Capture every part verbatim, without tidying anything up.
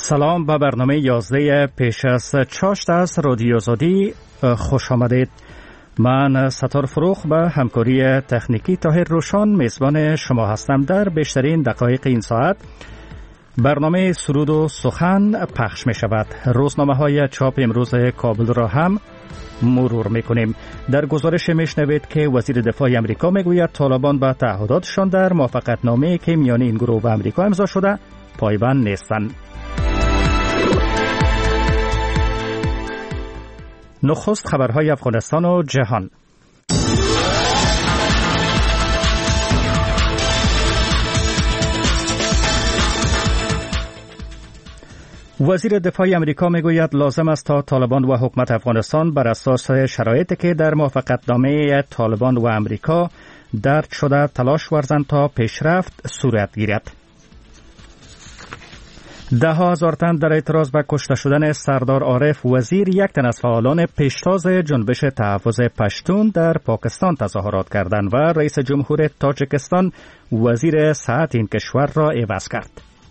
سلام به برنامه یازده پیش از چاشت از رادیو آزادی خوش آمدید. من ستار فروخ به همکاری تکنیکی طاهر روشان میزبان شما هستم. در بیشترین دقایق این ساعت برنامه سرود و سخن پخش می شود. روزنامه های چاپ امروز کابل را هم مرور می کنیم. در گزارش می شنوید که وزیر دفاع امریکا می گوید طالبان به تعهداتشان در موافقتنامه‌ای که میان این گروه و امریکا امضا شده پایبند نیستند. نخست خبرهای افغانستان و جهان. وزیر دفاع امریکا میگوید لازم است تا طالبان و حکومت افغانستان بر اساس شرایطی که در موافقتنامه طالبان و امریکا درج شده تلاش ورزند تا پیشرفت صورت گیرد. ده ها هزار تن در اعتراض به کشته شدن سردار عارف وزیر، یک تن از فعالان پیشتاز جنبش تحفظ پشتون در پاکستان تظاهرات کردند و رئیس جمهور تاجیکستان وزیر صحت این کشور را عوض کرد.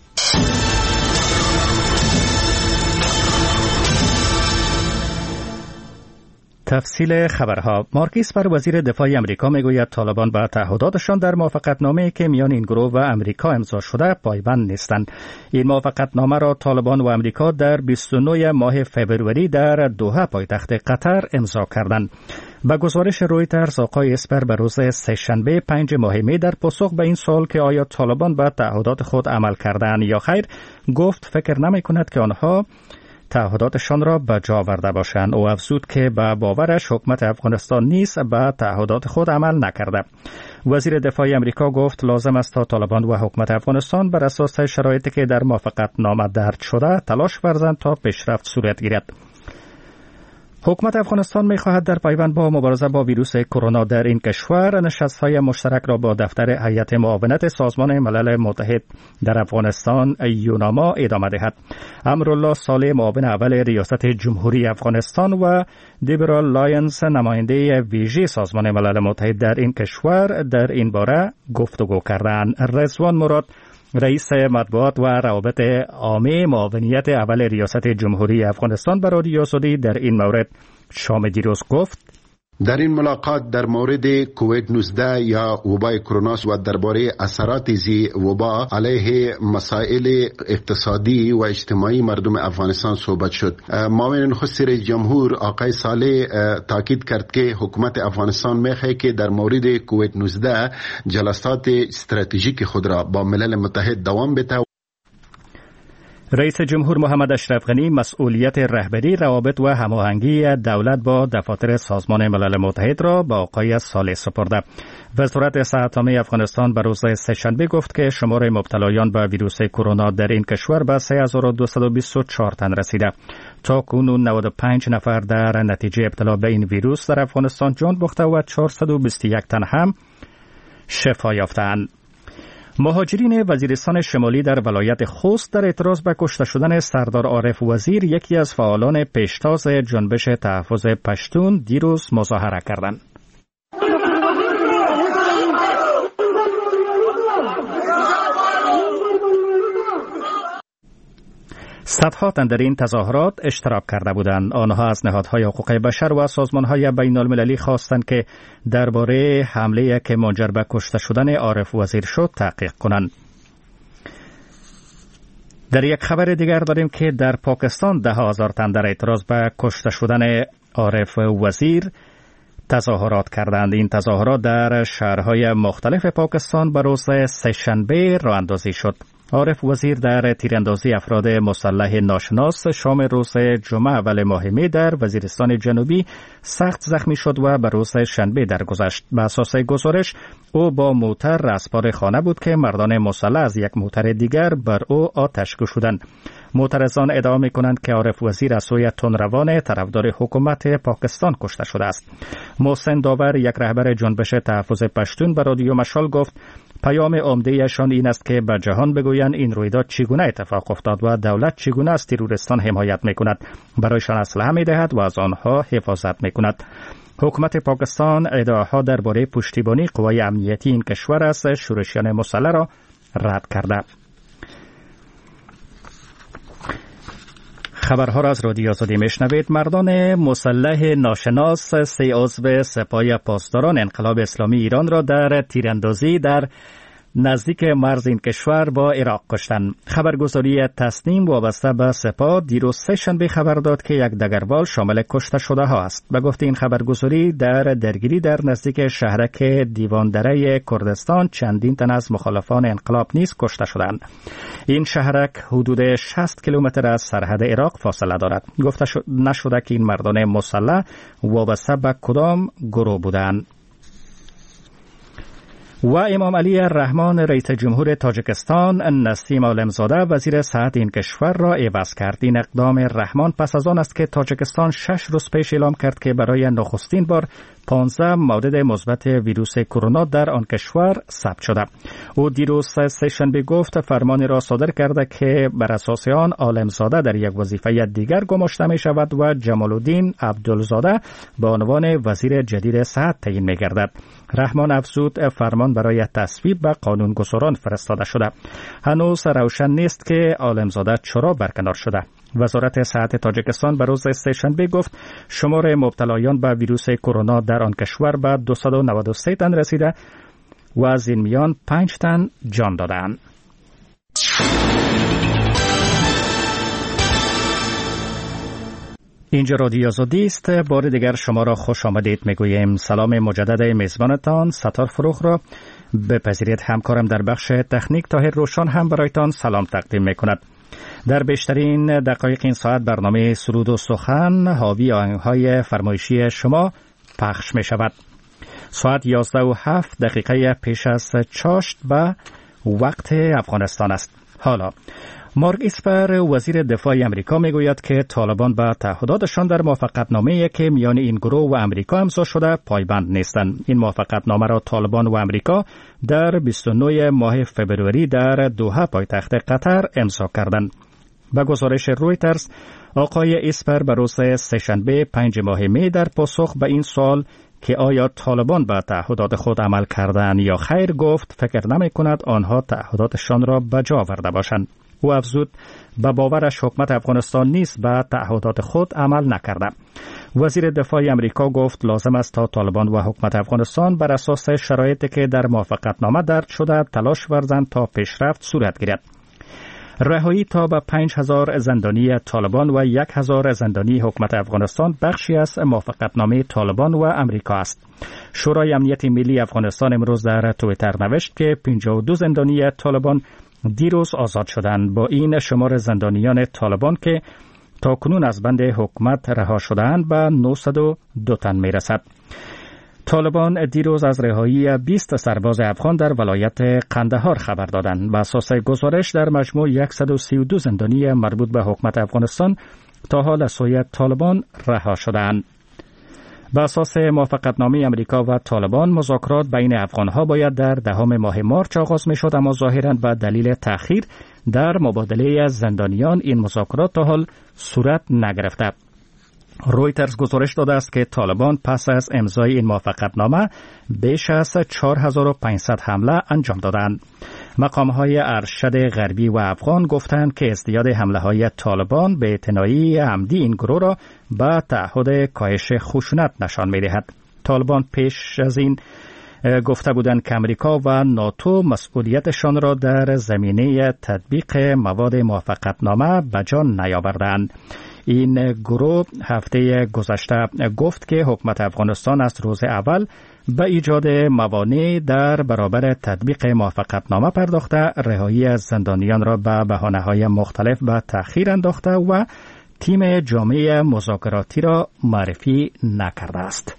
تفصیل خبرها. مارک اسپر وزیر دفاع امریکا میگوید طالبان به تعهداتشان در موافقتنامه‌ای که میان این گروه و امریکا امضا شده پایبند نیستند. این موافقتنامه را طالبان و امریکا در بیست و نه ماه فوریه در دوحه پایتخت قطر امضا کردند. با گزارش رویترز آقای اسپر به روز سه‌شنبه پنج ماه می در پاسخ به این سوال که آیا طالبان به تعهدات خود عمل کردند یا خیر گفت فکر نمی کند که آنها تعهداتشان را به جا آورده باشند. او افزود که به باورش حکومت افغانستان نیز به تعهدات خود عمل نکرده. وزیر دفاع امریکا گفت لازم است تا طالبان و حکومت افغانستان بر اساس شرایطی که در موافقتنامه درج شده تلاش ورزند تا پیشرفت صورت گیرد. حکومت افغانستان می خواهد در پیوند با مبارزه با ویروس کرونا در این کشور نشست‌های مشترک را با دفتر هیئت معاونت سازمان ملل متحد در افغانستان یوناما ادامه دهد. امرالله صالح معاون اول ریاست جمهوری افغانستان و دیبرال لاینز نماینده ویژه سازمان ملل متحد در این کشور در این باره گفتگو کردند. رضوان مراد رئیس مطبوعات و روابط عامه معاونیت اول ریاست جمهوری افغانستان به رادیو آزادی در این مورد شام دیروز گفت در این ملاقات در مورد کووید نوزده یا وبای کرونا و درباره اثرات زی وبا علیه مسائل اقتصادی و اجتماعی مردم افغانستان صحبت شد. معاون نخست رئیس جمهور آقای صالح تاکید کرد که حکومت افغانستان می‌خواهد که در مورد کووید نوزده جلسات استراتژیک خود را با ملل متحد دوام بده. رئیس جمهور محمد اشرف غنی مسئولیت رهبری روابط و هماهنگی دولت با دفاتر سازمان ملل متحد را با آقای صالح سپرده. وزارت صحت عامه افغانستان به روز سه‌شنبه گفت که شمار مبتلایان به ویروس کرونا در این کشور به سه هزار و دویست و بیست و چهار تن رسیده. تا کنون نود و پنج نفر در نتیجه ابتلا به این ویروس در افغانستان جان باخته و چهارصد و بیست و یک تن هم شفا یافتند. مهاجرین وزیرستان شمالی در ولایت خوست در اعتراض به کشته شدن سردار عارف وزیر، یکی از فعالان پیشتاز جنبش تحفظ پشتون، دیروز مظاهره کردند. صدها تن در این تظاهرات اشتراک کرده بودند. آنها از نهادهای حقوق بشر و سازمانهای بین المللی خواستند که درباره حمله که منجر به کشته شدن عارف وزیر شد تحقیق کنند. در یک خبر دیگر داریم که در پاکستان ده هزار تن در اعتراض به کشته شدن عارف وزیر تظاهرات کردند. این تظاهرات در شهرهای مختلف پاکستان به روز سه‌شنبه راه اندازی شد. عارف وزیر در تیراندازی افراد مسلح ناشناس شام روز جمعه اول ماه می در وزیرستان جنوبی سخت زخمی شد و به روز شنبه درگذشت. به اساس گزارش او با موتر رسپار خانه بود که مردان مسلح از یک موتر دیگر بر او آتش گشودند. معترضان ادعا می‌کنند که عارف وزیر از سوی تندروان طرفدار حکومت پاکستان کشته شده است. محسن داور، یک رهبر جنبش تحفظ پشتون، به رادیو مشال گفت پیام عمده‌شان این است که به جهان بگویند این رویداد چگونه اتفاق افتاد و دولت چگونه از تروریستان حمایت می‌کند، برایشان اسلحه می‌دهد و از آنها حفاظت می‌کند. حکومت پاکستان ادعاها درباره پشتیبانی قوای امنیتی این کشور از شورشیان مسلح را رد کرده. خبرها را از رادیو آزادی میشنوید. مردان مسلح ناشناس سه عضو سپاه پاسداران انقلاب اسلامی ایران را در تیراندازی در نزدیک مرز این کشور با عراق کشتند. خبرگزاری تسنیم وابسته به سپاه دیروز سه شنبه خبر داد که یک دگربال شامل کشته شده ها است. به گفته این خبرگزاری در درگیری در نزدیک شهرک دیواندره کردستان چندین تن از مخالفان انقلاب نیز کشته شدند. این شهرک حدود شصت کیلومتر از سرحد عراق فاصله دارد. گفته نشده که این مردان مسلح وابسته به کدام گروه بودند. و امام علی الرحمن رئیس جمهور تاجیکستان نسیم عالمزاده وزیر صحت این کشور را عوض کرد. این اقدام رحمان پس از آن است که تاجیکستان شش روز پیش اعلام کرد که برای نخستین بار پانزده مورد مثبت ویروس کرونا در آن کشور ثبت شده. او دیروز سه شنبه گفت فرمانی را صادر کرده که بر اساس آن عالمزاده در یک وظیفه دیگر گماشته می شود و جمال الدین عبدالزاده به عنوان وزیر جدید صحت تعیین می گردد. رحمان افزود فرمان برای تصویب به قانونگذاران فرستاده شده. هنوز روشن نیست که عالمزاده چرا برکنار شده. وزارت صحت تاجیکستان به روز سه شنبه گفت شمار مبتلایان به ویروس کرونا در آن کشور به دویست و نود و سه تن رسیده و از این میان پنج تن جان دادند. اینجا رادیو آزادی است. بار دیگر شما را خوش آمدید میگوییم. سلام مجدد میزبانتان ستار فروخ را بپذیرید. همکارم در بخش تکنیک طاهر روشن هم برایتان سلام تقدیم میکند. در بیشترین دقایق این ساعت برنامه سرود و سخن حاوی آهنگ‌های فرمایشی شما پخش می شود. ساعت یازده و هفت دقیقه پیش از چاشت به وقت افغانستان است. حالا مارک اسپر وزیر دفاع امریکا می گوید که طالبان به تعهداتشان در موافقتنامه‌ای که میان این گروه و امریکا امضا شده پایبند نیستند. این موافقتنامه را طالبان و امریکا در بیست و نه ماه فبروری در دوحه پایتخت قطر امضا کردند. به گزارش رویترز آقای اسپر به روز سه‌شنبه پنج ماه می در پاسخ به این سوال که آیا طالبان به تعهدات خود عمل کردند یا خیر گفت فکر نمی کند آنها تعهداتشان را به جا آورده باشند. او افزود به باورش حکومت افغانستان نیز به تعهدات خود عمل نکرده. وزیر دفاع امریکا گفت لازم است تا طالبان و حکومت افغانستان بر اساس شرایطی که در موافقتنامه درج شده تلاش ورزند تا پیشرفت صورت گیرد. رهایی تا به پنج هزار زندانی طالبان و یک هزار زندانی حکومت افغانستان بخشی از موافقتنامه طالبان و امریکا است. شورای امنیت ملی افغانستان امروز در توییتر نوشت که پنجاه و دو زندانی طالبان دیروز آزاد شدند. با این شمار زندانیان طالبان که تا کنون از بند حکومت رها شدند به نهصد و دو تن می رسد. طالبان دیروز از رهایی بیست سرباز افغان در ولایت قندهار خبر دادند. به اساس گزارش در مجموع صد و سی و دو زندانی مربوط به حکومت افغانستان تا حال از سوی طالبان رها شدند. به اساس موافقتنامه امریکا و طالبان مذاکرات بین افغانها باید در دهم ماه مارچ آغاز می شد، اما ظاهراً به دلیل تأخیر در مبادله از زندانیان این مذاکرات تا حال صورت نگرفته. رویترز گزارش داده است که طالبان پس از امضای این موافقتنامه بیش از چهار هزار و پانصد حمله انجام دادند. مقام‌های ارشد غربی و افغان گفتند که ازدیاد حمله‌های طالبان به اعتنایی عمدی این گروه را به تعهد کاهش خشونت نشان می‌دهد. طالبان پیش از این گفته بودند که امریکا و ناتو مسئولیتشان را در زمینه تطبیق مواد موافقتنامه به جا نیاوردند. این گروه هفته گذشته گفت که حکومت افغانستان از روز اول به ایجاد موانع در برابر تطبیق موافقتنامه پرداخته، رهایی از زندانیان را به بهانه‌های مختلف به تأخیر انداخته و تیم جامعه مذاکراتی را معرفی نکرده است.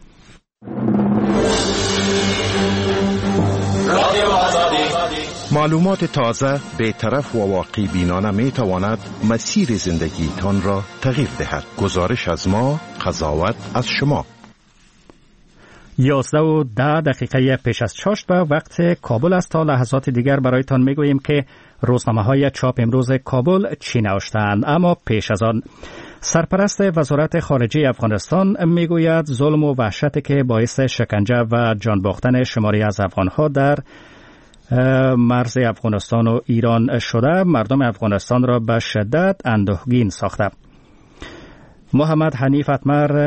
معلومات تازه، بی‌طرف و واقع بینانه می تواند مسیر زندگی تان را تغییر دهد. گزارش از ما، قضاوت از شما. یازده و ده دقیقه پیش از چاشت به وقت کابل است. تا لحظات دیگر برایتان میگوییم که روزنامه‌های چاپ امروز کابل چی نوشتند. اما پیش از آن سرپرست وزارت خارجه افغانستان میگوید ظلم و وحشتی که باعث شکنجه و جان باختن شماری از افغانها در مرز افغانستان و ایران شده مردم افغانستان را به شدت اندوهگین ساخته. محمد حنیف اتمر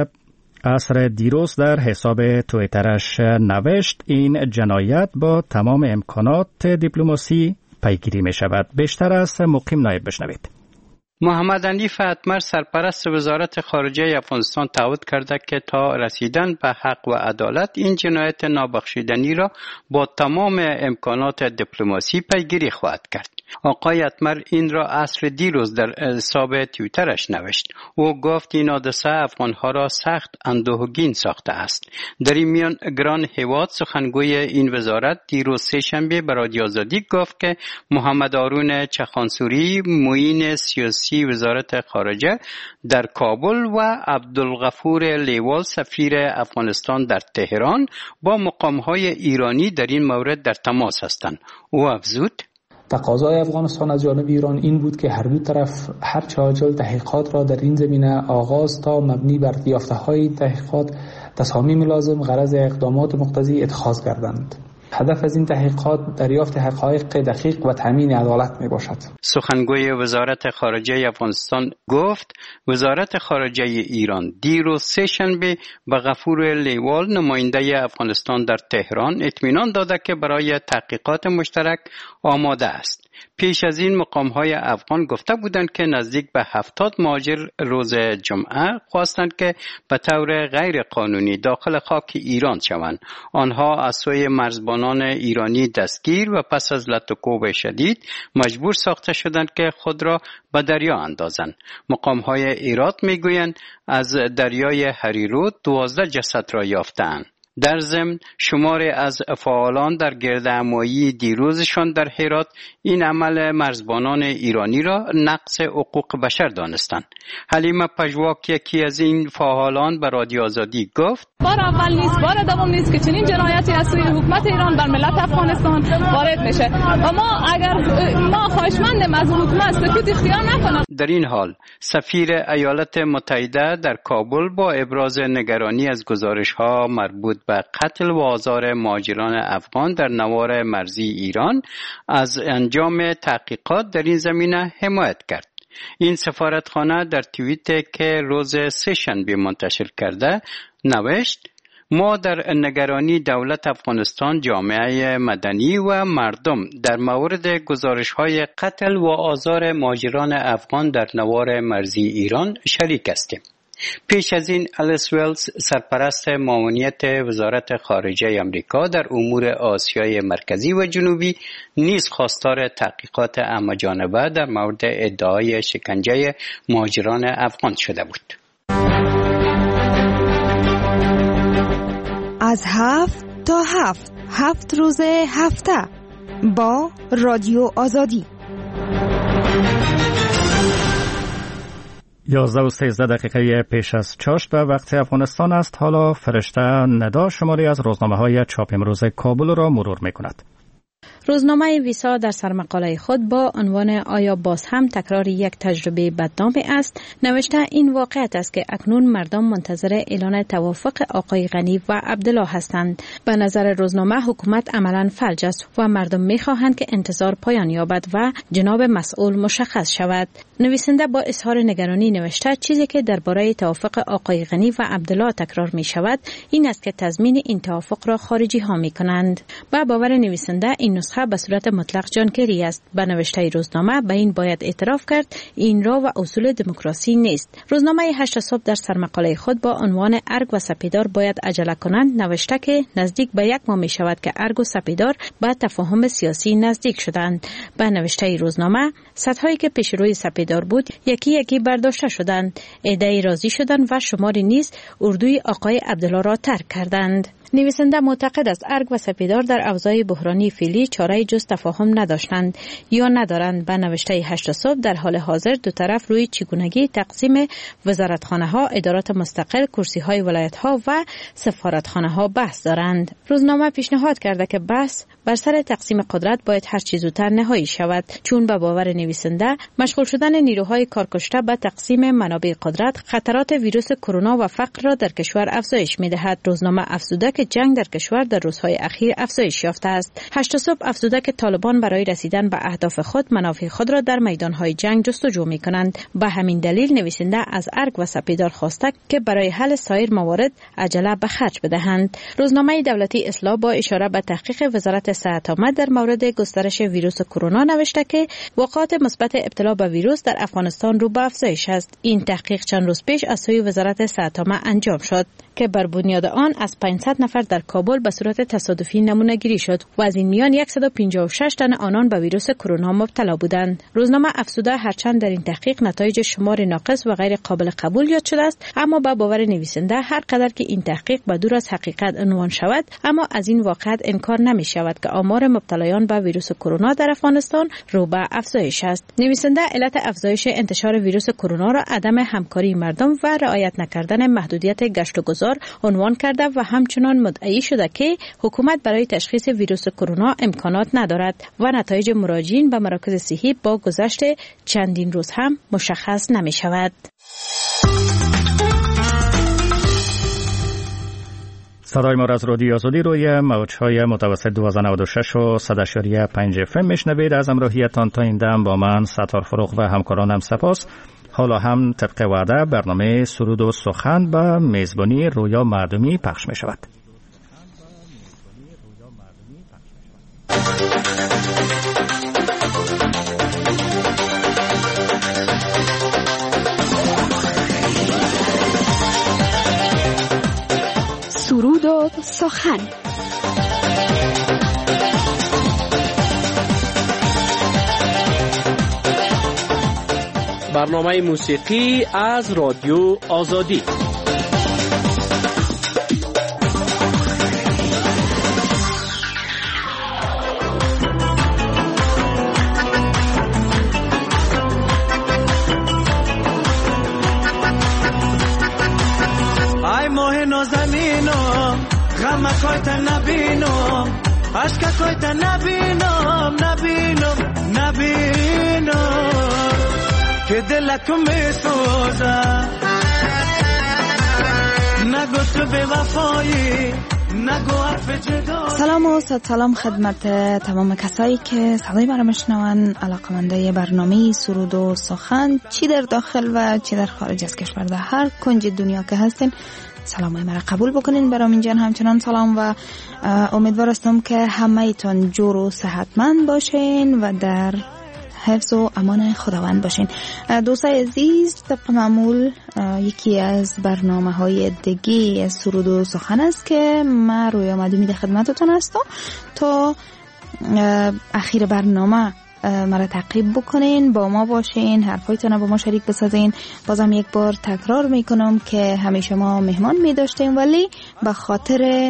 عصر دیروز در حساب تویترش نوشت این جنایت با تمام امکانات دیپلماسی پیگیری می شود. بیشتر از مقیم نایب بشنوید. محمد حنیف اتمر سرپرست وزارت خارجه افغانستان تعهد کرده که تا رسیدن به حق و عدالت این جنایت نابخشودنی را با تمام امکانات دیپلماسی پیگیری خواهد کرد. آقای اتمر این را عصر دیروز در حساب توییترش نوشت. او گفت این حادثه افغانها را سخت اندوهگین ساخته است. در این میان گران هیواد سخنگوی این وزارت دیروز سه شنبه به رادیو آزادی گفت که محمد هارون چخانسوری معین سیاسی وزارت خارجه در کابل و عبدالغفور لیوال سفیر افغانستان در تهران با مقامهای ایرانی در این مورد در تماس هستند. او افزود: تقاضای افغانستان از جانب ایران این بود که هر دو طرف هر چه عاجل تحقیقات را در این زمینه آغاز تا مبنی بر یافته‌های تحقیقات تصامیم لازم غرض اقدامات مقتضی اتخاذ کردند. هدف از این تحقیقات دریافت حقایق دقیق و تامین عدالت می باشد. سخنگوی وزارت خارجه افغانستان گفت وزارت خارجه ایران دیروز سه شنبه به غفور لیوال نماینده افغانستان در تهران اطمینان داده که برای تحقیقات مشترک آماده است. پیش از این مقام‌های افغان گفته بودند که نزدیک به هفتاد مهاجر روز جمعه خواستند که به طور غیر قانونی داخل خاک ایران شوند. آنها از سوی مرزبانان ایرانی دستگیر و پس از لط و کوب شدید مجبور ساخته شدند که خود را به دریا اندازند. مقام‌های ایرات میگویند از دریای هریرود دوازده جسد را یافتند. در ضمن شماری از فعالان در گردهمایی دیروزشان در هرات این عمل مرزبانان ایرانی را نقض حقوق بشر دانستند. حلیمه پژواک یکی از این فعالان به رادیو آزادی گفت: بار اول نیست، بار دوم نیست که چنین جنایتی از سوی حکومت ایران بر ملت افغانستان وارد میشه و ما اگر ما خواهشمندیم از حکومت سکوت اختیار نکنه. در این حال سفیر ایالات متحده در کابل با ابراز نگرانی از گزارش‌ها مربوط به قتل و آزار مهاجران افغان در نوار مرزی ایران از انجام تحقیقات در این زمینه حمایت کرد. این سفارتخانه در توییتی که روز سه شنبه منتشر کرده نوشت: ما در نگرانی دولت افغانستان، جامعه مدنی و مردم در مورد گزارش‌های قتل و آزار مهاجران افغان در نوار مرزی ایران شریک هستیم. پیش از این الیس ویلز سرپرست معاونیت وزارت خارجه آمریکا در امور آسیای مرکزی و جنوبی نیز خواستار تحقیقات همه‌جانبه در مورد ادعای شکنجه مهاجران افغان شده بود. از هفت تا هفت هفت روز هفته با رادیو آزادی. یازده و سیزده دقیقه پیش از چاشت به وقت افغانستان است. حالا فرشته ندا شماری از روزنامه‌های چاپ امروز کابل را مرور می‌کند. روزنامه ویسا در سرمقاله خود با عنوان آیا باز هم تکرار یک تجربه بدنامی است نوشته این واقعیت است که اکنون مردم منتظر اعلان توافق آقای غنی و عبدالله هستند. به نظر روزنامه حکومت عملاً فلج است و مردم می‌خواهند که انتظار پایان یابد و جناب مسئول مشخص شود. نویسنده با اظهار نگرانی نوشته چیزی که درباره توافق آقای غنی و عبدالله تکرار می شود این است که تضمین این توافق را خارجی ها می کنند. با باور نویسنده این نسخه به صورت مطلق جانکری است. به نوشته روزنامه به این باید اعتراف کرد این را و اصول دموکراسی نیست. روزنامه هشت صبح در سرمقاله خود با عنوان ارگ و سپیدار باید عجله کنند نوشته که نزدیک به یک ماه می شود که ارگ و سپیدار به تفاهم سیاسی نزدیک شدند. به نوشته روزنامه سدهایی که پیش روی سپیدار بود یکی یکی برداشته شدند. عده‌ای راضی شدند و شماری نیز اردوی آقای عبدالله را ترک کردند. نویسنده معتقد است ارگ و سپیدار در اوضاع بحرانی فعلی چاره جز تفاهم نداشتند یا ندارند. به نوشته هشت صبح در حال حاضر دو طرف روی چگونگی تقسیم وزارتخانه ها، ادارات مستقل، کرسی های ولایت ها و سفارتخانه ها بحث دارند. روزنامه پیشنهاد کرده که بحث بر سر تقسیم قدرت باید هر چه زودتر نهایی شود چون به باور نویسنده مشغول شدن نیروهای کارکشته به تقسیم منابع قدرت خطرات ویروس کرونا و فقر را در کشور افزایش می‌دهد. روزنامه افزوده که جنگ در کشور در روزهای اخیر افزایش یافته است. هشت صبح افزوده که طالبان برای رسیدن به اهداف خود منافع خود را در میدانهای جنگ جستجو می کنند. به همین دلیل نویسنده از ارگ و سپیدار خواسته که برای حل سایر موارد عجله به خرج بدهند. روزنامه دولتی اصلاح با اشاره به تحقیق وزارت صحت عامه در مورد گسترش ویروس کرونا نوشته که واقعات مثبت ابتلا به ویروس در افغانستان رو به افزایش است. این تحقیق چند روز پیش از سوی وزارت صحت عامه انجام شد که بر بنیاد آن از پانصد نفر در کابل به صورت تصادفی نمونه گیری شد و از این میان صد و پنجاه و شش تن آنان به ویروس کرونا مبتلا بودند. روزنامه افزوده هرچند در این تحقیق نتایج شمار ناقص و غیر قابل قبول یاد شده است، اما با باور نویسنده هر قدر که این تحقیق به دور از حقیقت عنوان شود، اما از این واقعیت انکار نمی شود که آمار مبتلایان به ویروس کرونا در افغانستان رو به افزایش است. نویسنده علت افزایش انتشار ویروس کرونا را عدم همکاری مردم و رعایت نکردن محدودیت گشت و گذار عنوان کرده و همچنان مدعی شده که حکومت برای تشخیص ویروس کرونا امکانات ندارد و نتایج مراجعین به مراکز صحی با گذشت چندین روز هم مشخص نمی شود. صدای ما را از رادیو آزادی روی موج‌های متوسط دویست و نود و شش و صد و پنج اف ام میشنوید. از همراهیتان تا این دم با من ستار فروغ و همکارانم سپاس. حالا هم طبق وعده برنامه سرود و سخن به میزبانی رویا مردمی پخش می شود. سرود و سخن. برنامه موسیقی از رادیو آزادی. ای ماه نازنینم غم کویت نبینم عشق کویت نبینم نبینم نبینم که دلت می سوزه نگو تو به وفایی نگو حرف جدا. سلام و صد سلام خدمت تمام کسایی که صدای مرا میشنون، علاقمنده برنامه سرود و سخن، چی در داخل و چی در خارج از کشور، در هر کنج دنیا که هستین سلامای مرا قبول بکنین. برام اینجا همچنان سلام و امیدوار هستم که همه ایتون جور و صحتمند باشین و در حفظ و امان خداوند باشین. دوستای عزیز، طبق معمول یکی از برنامه های دیگه از سرود و سخن است که من روی مردمی در خدمتتون هستم. تا اخیر برنامه مرا تعقیب بکنین، با ما باشین، حرفایتون با ما شریک بسازین. بازم یک بار تکرار میکنم که همیشه ما مهمان میداشتیم، ولی به خاطر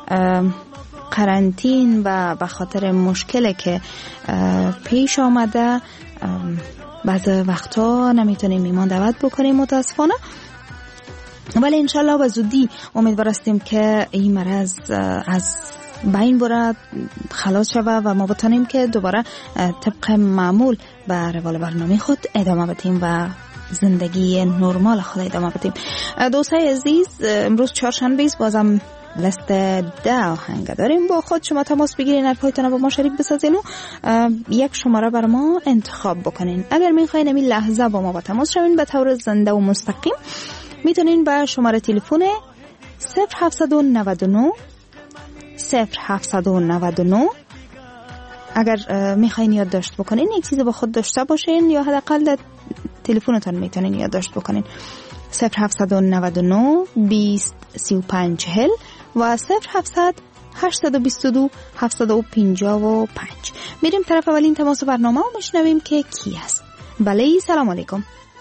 قرنطین و به خاطر مشکلی که پیش آمده بعض وقتا نمیتونیم میمان دعوت بکنیم متاسفانه، ولی انشالله به زودی امیدوار هستیم که این مرض از بین بره، خلاص شوه و ما بتونیم که دوباره طبق معمول به روال برنامه خود ادامه بدیم و زندگی نرمال خود ادامه بدیم. دوستای عزیز، امروز چهارشنبه است، بازم لست ده آهنگ داریم. با خود شما تماس بگیرین، حرفایتون با ما شریک بسازین و یک شماره بر ما انتخاب بکنین. اگر میخواین این لحظه با ما با تماس شوین به طور زنده و مستقیم، میتونین به شماره تلفن صفر هفتصد و نود و نه صفر هفتصد و نود و نه اگر میخواین یادداشت بکنین، یک چیز با خود داشته باشین یا حداقل تلفنتون میتونین یادداشت بکنین. صفر هفتصد و نود و نه بیست سی و پنج چهل و صفر هفتصد هشتصد و بیست و دو هفتصد و پنجاه و پنج. میریم طرف اولین تماس برنامه و میشنویم که کی است. بله، سلام علیکم.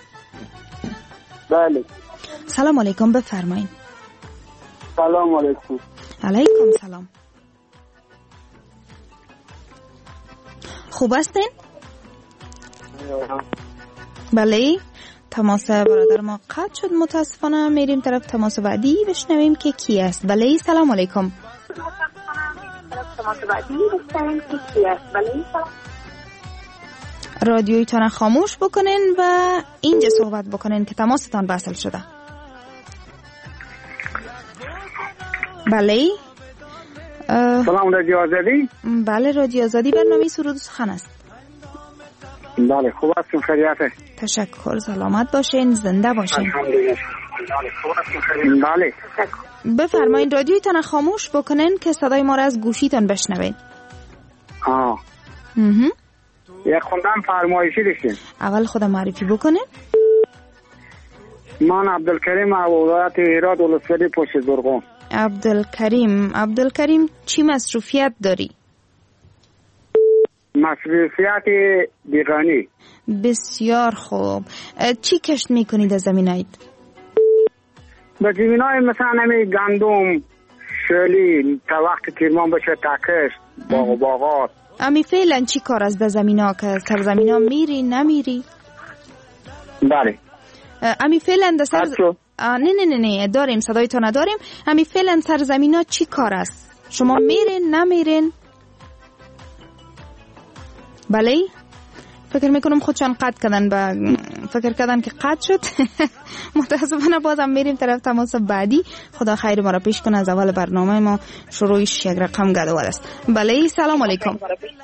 بله سلام علیکم، بفرمایید. سلام علیکم. علیکم سلام. خوب هستین؟ بله، تماس برادر ما قطع شد متاسفانه. میریم طرف تماس بعدی بشنویم که کی است. بله، سلام علیکم. رادیویتان خاموش بکنین و اینجا صحبت بکنین که تماستان وصل شده. بله، سلام رادیو آزادی. بله رادیو آزادی، برنامه سرود و سخن است. بله خوب هستیم، خیریته؟ تشکر، سلامت باشین، زنده باشین. الحمدلله. بله بفرمایید رادیویتان خاموش بکنین که صدای ما را از گوشیتان بشنوین. آه مهم. یک خوندن فرمایشی داشتیم. اول خودم معرفی بکنین. من عبدالکریم از ولایت هرات ولسوالی پشت زرغون. عبدالکریم عبدالکریم چی مصروفیت داری؟ مصروفیت بیگانی. بسیار خوب. چی کشت میکنید از زمینایت؟ به زمینای مثلا نمی گندم، شلی، تا وقت تیرمان بشه تاکشت، باغ و باغات. امی فعلا چی کار از ده زمینا که سرزمینا میری نمیری؟ بله. امی فعلا ده سر نه نه نه نه داریم، صدای تو نداریم. امی فعلا سرزمینا چی کار است؟ شما میرین نمیرین؟ بله؟ فکر میکنم خودشان قطع کردن، با فکر کردن که قطع شد. متاسفانه بازم میریم طرف تماس بعدی. خدا خیر ما را پیش کنه. از اول برنامه ما شروعش یک رقم گدوال است. بله سلام علیکم.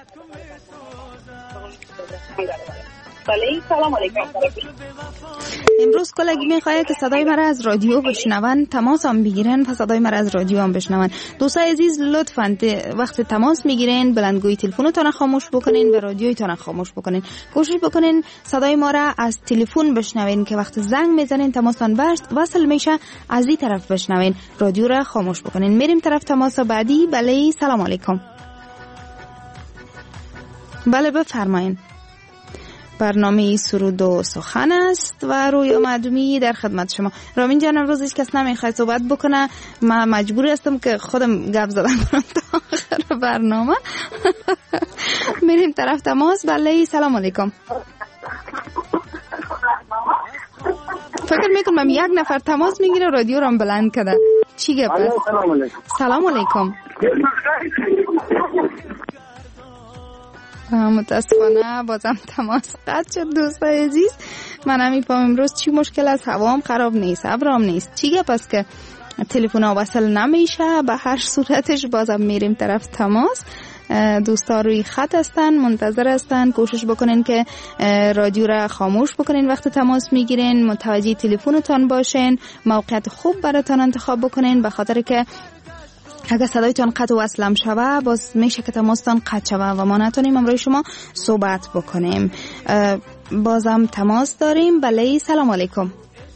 بله سلام علیکم. امروز کلگی میخواه که صدای مرا از رادیو بشنون، تماس هم بگیرن و صدای مرا از رادیو هم بشنون. دوستای عزیز لطفاً وقت تماس میگیرین بلندگوی تلفنتون خاموش بکنین و رادیویتون خاموش بکنین. کوشش بکنین صدای ما را از تلفن بشنوین که وقت زنگ میزنین تماسان وصل میشه از این طرف بشنوین. رادیو را خاموش بکنین. میریم طرف تماس بعدی. بله سلام علیکم. بله بفرمایین. برنامه سرود و سخن است و روی معدومی در خدمت شما. رامین جان امروز هیچ کس نمیخواد صحبت بکنه، من مجبور هستم که خودم گپ زدم کنم تا آخر برنامه. میریم طرف تماس. بله سلام علیکم. فکر میکنم یک نفر تماس میگیره رادیو رو بلند کرده. چی گپ است؟ سلام علیکم. سلام علیکم. متاسفانه بازم تماس قطع شد. دوستای عزیز من نمیفهم امروز چی مشکل است. هوام خراب نیست، ابرام نیست، چی گپ است که تلفن ها وصل نمیشه؟ به هر صورتش بازم میریم طرف تماس. دوستا روی خط هستن، منتظر هستن. کوشش بکنین که رادیو را خاموش بکنین وقت تماس میگیرین، متوجه تلفنتون باشین، موقعیت خوب براتون انتخاب بکنین، به خاطر که اگر صدایتان قطع و وصلم شوه باز میشه که تماستان قطع شوه و ما نتونیم امروی شما صحبت بکنیم. بازم تماس داریم. بله سلام علیکم.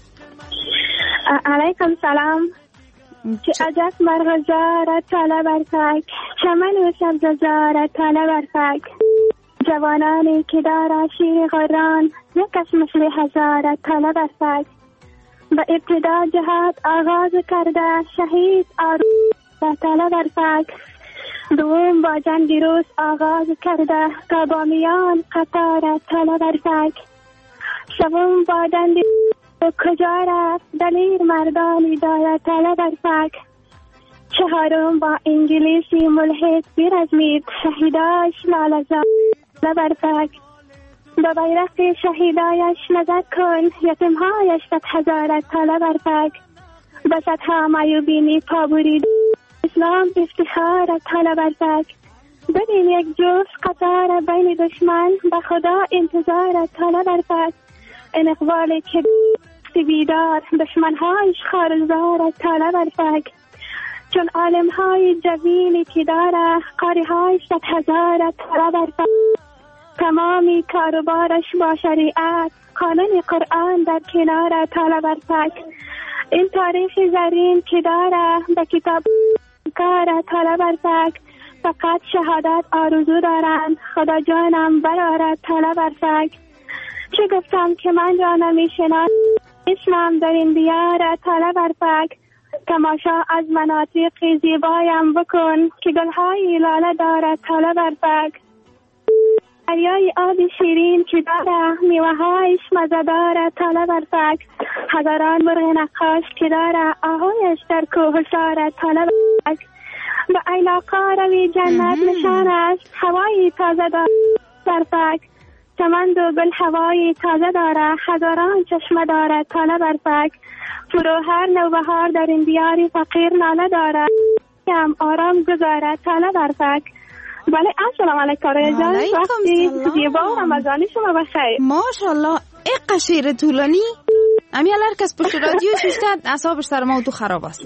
علیکم سلام. چه عجب مرغزارت طالب ارفک، چمن و سبززارت طالب ارفک، جوانانی که دارد شیر غران، یکش مثل هزارت طالب ارفک. به ابتدا جهاد آغاز کرده شهید آروز طالب ارفک، دوم با جنگ روز آغاز کرده تا با میان قطار طالب ارفک، سوم با دندی کجا رفت دلیر مردانی دارد طالب ارفک، چهارم با انگلیسی ملحد بیرزمید شهیداش لالزار طالب ارفک، به بیرق شهیدایش نظر کن یتیمهایش صد هزارت طالب ارفک، به صدها معیوبینی پابورید اسلام افتخار طالب ارفک، ببین یک جفت قطار بین دشمن به خدا انتظار طالب ارفک، این اقبال که بیدار دشمنهایش خارزار طالب ارفک، چون عالمهای جوینی که داره قاریهای صد هزار طالب ارفک، تمامی کاروبارش با شریعت قانون قرآن در کنار طالب ارفک، این تاریخ زرین که داره به کتاب کار طالب ارفک، فقط شهادت آرزو دارن خدا جانم برارد طالب ارفک، چه گفتم که من را نمیشناسم اسمم در این دیار طالب ارفک، تماشا از مناطق زیبایم بکن که گلهای لاله دارد طالب ارفک، دریای آب شیرین که داره میوه‌هایش مزه دارد طالب ارفک، هزاران مرغ نقاش که داره آهویش در کوه سارد طالب ارفک، به علاقه روی جنت نشان است هوایی تازه دارد ارفک، چمن و گل هوایی تازه داره هزاران چشمه دارد طالب ارفک، فرو هر نوبهار در این دیاری فقیر ناله داره هم آرام گذارد طالع برفک. بله السلام علیکم ریا جان، وقتی زیبا و رمضانی شما بخیر. ماشاءالله اقا شیر طولانی امی هر کس پشت رادیو ششتد اصابش سر ما و تو خراب است.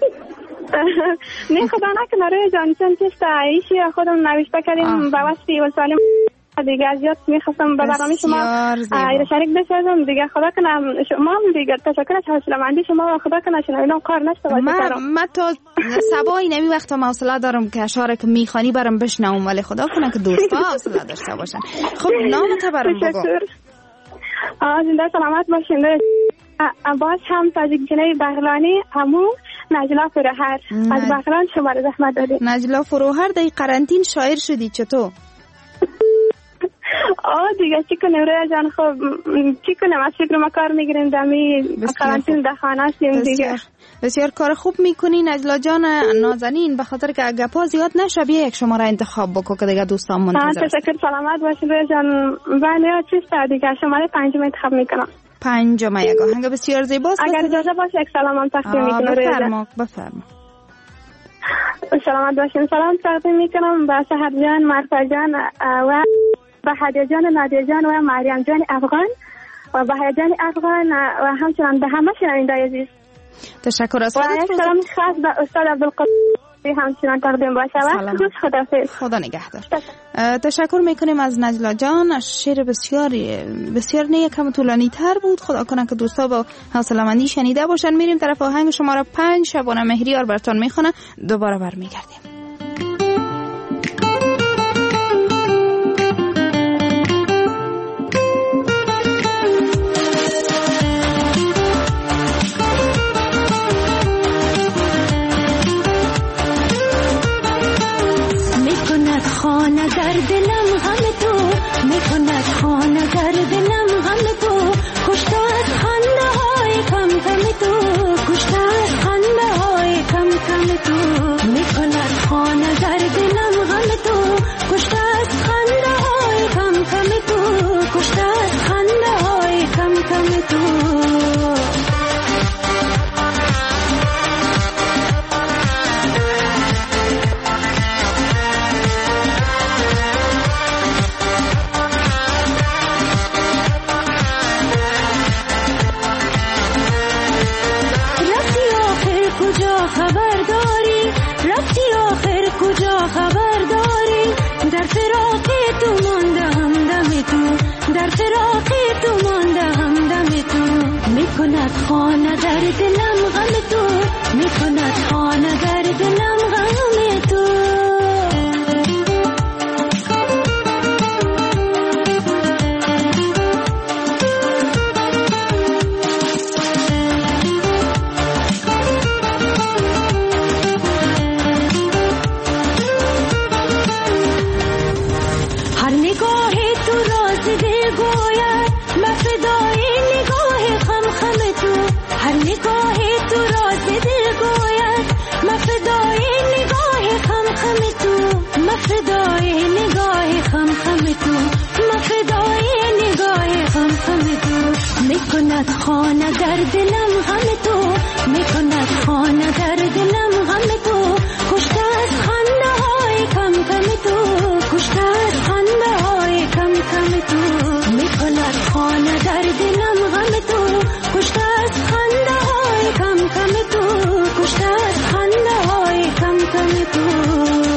نه خدا نکنه ریا جان، چون چیست ایشی خودم نوشته کردیم به واسطه اول سالم دیگه از یاد میخواستم به برنامه شما شریک بشم دیگه. خدا کنه شما دیگه تشکر از حوصله‌مندی شما و خدا کنه شنوینم کار نشته باشه. من من تا صباحی نمی وقتا حوصله دارم که اشاره که میخوانی برام بشنوم، ولی خدا کنه که دوستا حوصله داشته باشن. خب نامت برام بگو. آ زنده سلامت باشین. باز هم تاجیک جنای بغلانی همو نجلا فروهر از بغلان شما رو زحمت دادید. نجلا فروهر در قرنطین شاعر شدی چطور؟ آه دیگه چی کنیم رویا جان، خب چی کنیم از فکر ما کار میگیریم دمی قرنطین در خانه هستیم دیگه. بسیار کار خوب میکنین نجلا جان نازنین، به خاطر که گپا زیاد نشه بیا یک شما را انتخاب بکو که دیگه دوستان منتظر است. تشکر سلامت باشین رویا جان. بله چیست دیگه شما را پنجم انتخاب میکنم. پنجم یک آهنگ بسیار زیباست. اگر اجازه باشه یک سلام تقدیم میکنم رویا جان. بفرما بفرما. سلامت باشین. سلام تقدیم میکنم به سحر جان، مرفا جان و به هدیه جان، نادیه جان و مریم جان افغان و به هدیه جان افغان و همچنان به همه شنوندگان عزیز. تشکر از خودت. و سلام خاص به استاد عبدالقادر همچنان تقدیم باشه و خداحافظ. خدا نگهدار. تشکر میکنیم از نجلا جان. شعر بسیار بسیار نیک هم طولانی تر بود. خدا کنه که دوستا با حوصله‌مندی شنیده باشن. میریم طرف آهنگ شما را پنج شبانه مهریار براتون میخونه، دوباره برمیگردیم. خانه در دلم غم تو میکند، خانه در دلم غم تو کشته از خنده های کم کم تو، کشته از خنده های کم کم تو میکند، خانه در دلم غم تو کشته از خنده های کم کم تو، کشته از خنده های کم کم تو. خبر داری رفتی آخر کجا خبر داری، در فراق تو مانده همدم تو، در فراق تو مانده همدم تو میکند، خانه در دلم غم تو میکند، خانه در دلم غم تو. مفدای نگاه خم خم تو، مفدای نگاه خم خم تو میکند، خانه در دلم غم تو میکند، خانه در دلم غم تو کشته از خنده های کم کم تو، کشته از خنده های کم کم تو میکند، خانه در دلم غم تو کشته از خنده های کم کم تو، کشته از خنده های کم کم تو.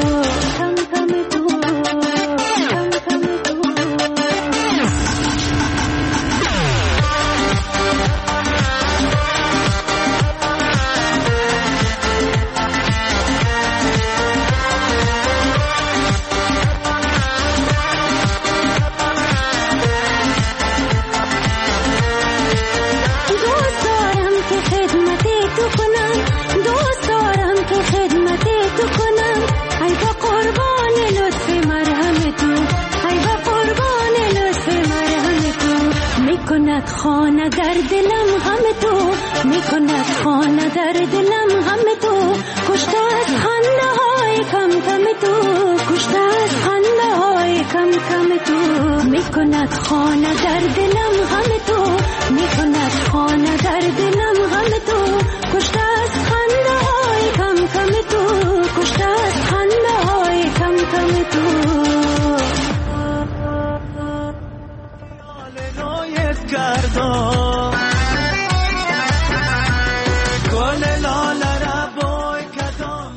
خانه در دلم غم تو میکند، خانه در دلم غم تو کشته از خنده های کم کم تو، کشته از خنده های کم کم تو میکند، خانه در دلم غم تو میکند، خانه در دلم غم تو کشته از خنده های کم کم تو،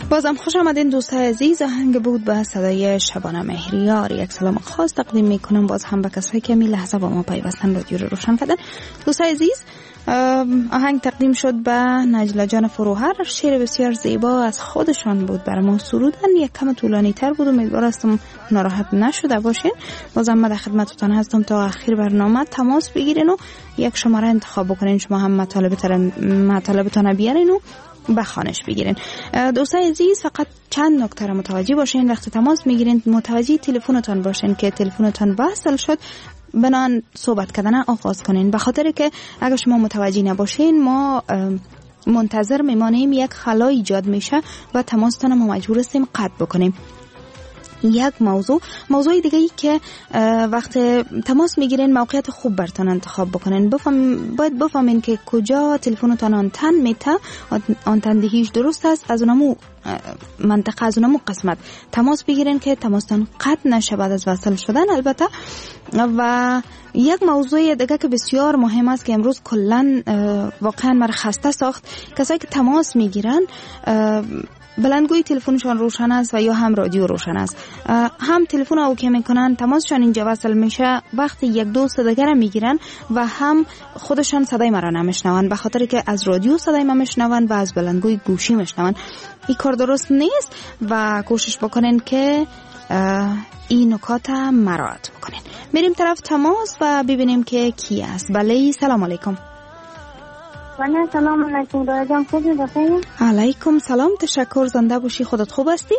بازم خوش آمدین دوستای عزیز. آهنگ بود به صدای شبانه مهریار. یک سلام خاص تقدیم میکنم باز هم به کسایی که می لحظه با ما پیوستن رادیو رو روشن کردن. دوستای عزیز آهنگ تقدیم شد به نجلا جان فروهر. شعر بسیار زیبا از خودشان بود برای ما سرودن. یک کم طولانی تر بود، امیدوار هستم ناراحت نشده باشین. بازم من در خدمتتون هستم تا آخر برنامه. تماس بگیرین و یک شماره انتخاب بکنین، شما هم مطالبتون بیارین و بخوانش بگیرین. دوستای عزیز فقط چند نکته را متوجه باشین وقتی تماس میگیرین. متوجه تلفنتون باشین که تلفنتون وصل شد بنان صحبت کردن آغاز کنین، به خاطر که اگر شما متوجه نباشین ما منتظر میمانیم یک خلا ایجاد میشه و تماستون ما مجبور هستیم قطع بکنیم. یک موضوع موضوع دیگه ای که وقت تماس میگیرین موقعیت خوب براتون انتخاب بکنین. بفهم باید بفهمین که کجا تلفنتون آنتن میته، آنتن دهیش درست است، از اونمو منطقه از اونمو قسمت تماس بگیرین که تماستون قطع نشه بعد از وصل شدن البته. و یک موضوع دیگه که بسیار مهم است که امروز کلا واقعا مرا خسته ساخت، کسایی که تماس میگیرن بلندگوی تلفنشان روشن است و یا هم رادیو روشن است. هم تلفن اوکی میکنن، تماسشان اینجا وصل میشه، وقتی یک دو صداگر میگیرن و هم خودشان صدای مرا نمیشنون به خاطر که از رادیو صدای ما میشنون و از بلندگوی گوشی میشنون. این کار درست نیست و کوشش بکنین که این نکات مراعات بکنین. میریم طرف تماس و ببینیم که کی است. بله سلام علیکم. بله سلام علیکم. دایی جان خوبی؟ بخیر؟ علیکم سلام، تشکر. زنده باشی. خودت خوب هستی؟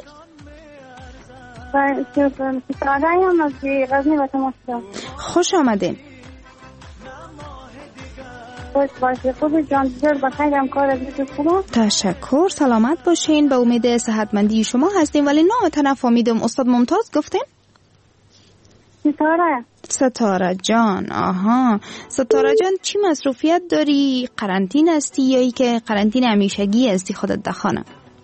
بله شکر. ستاره هم از غزنی و تماس دارم. خوش آمدین. خوش باشی. خوبی جان؟ بسیار بخیر. هم کار از بیتون خوبه؟ تشکر. سلامت باشین. به امید صحتمندی شما هستیم. ولی نامتون نفهمیدم. استاد ممتاز گفتین؟ ستاره. ستاره جان. آها ستاره جان، چی مصروفیت داری؟ قرنطین هستی یا ای که قرنطین همیشگی هستی خودت در خانه؟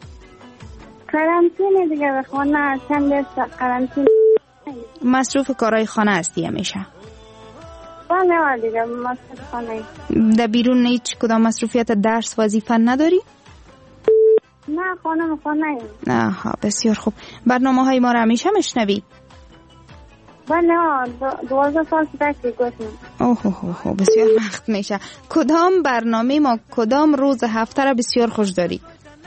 قرنطین دیگه به خانه چند است قرنطین. مصروف کارهای خانه هستی همیشه؟ بله دیگه مصروف خانه. در بیرون هیچ کدام مصروفیت درس وظیفه نداری؟ نه خانه خانه. آها بسیار خوب. برنامه های ما رو همیشه مشنوی؟ بله دوازده سال که گفتیم. اوه اوه بسیار وقت میشه. کدام برنامه ما کدام روز هفته را بسیار خوش داری؟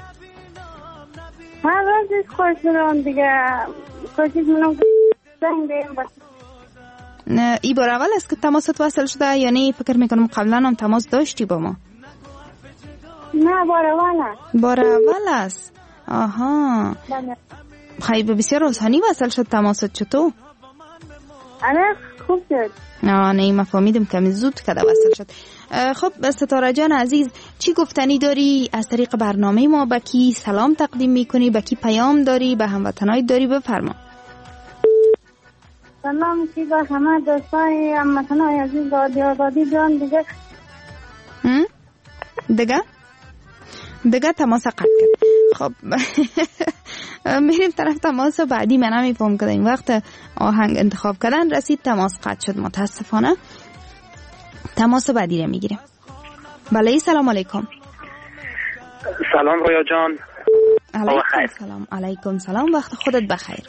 هر روز خوش دارم دیگه. کوشش منم زنگ دیم بس. ای بار اول است که تماست وصل شده یعنی فکر میکنم قبلا هم تماس داشتی با ما؟ نه بار اول است. بار اول است. آها بله. خیلی بسیار آسانی وصل شد تماست. چطور؟ آره خوب شد. نه نه ما فهمیدم کمی زود کده وصل شد. خب ستاره جان عزیز، چی گفتنی داری از طریق برنامه ما؟ به کی سلام تقدیم میکنی؟ به کی پیام داری؟ به هموطنای داری؟ بفرما. سلام کی به همه دوستای هموطنای عزیز رادیو آزادی جان. دیگه دیگه دیگه تماس قطع کرد. خب میریم طرف تماس بعدی. من نمیفهم که این وقت آهنگ انتخاب کردن رسید تماس قطع شد متاسفانه. تماس بعدی رو میگیریم. بله سلام علیکم. سلام رویا جان. علیکم سلام. علیکم سلام. وقت خودت بخیر.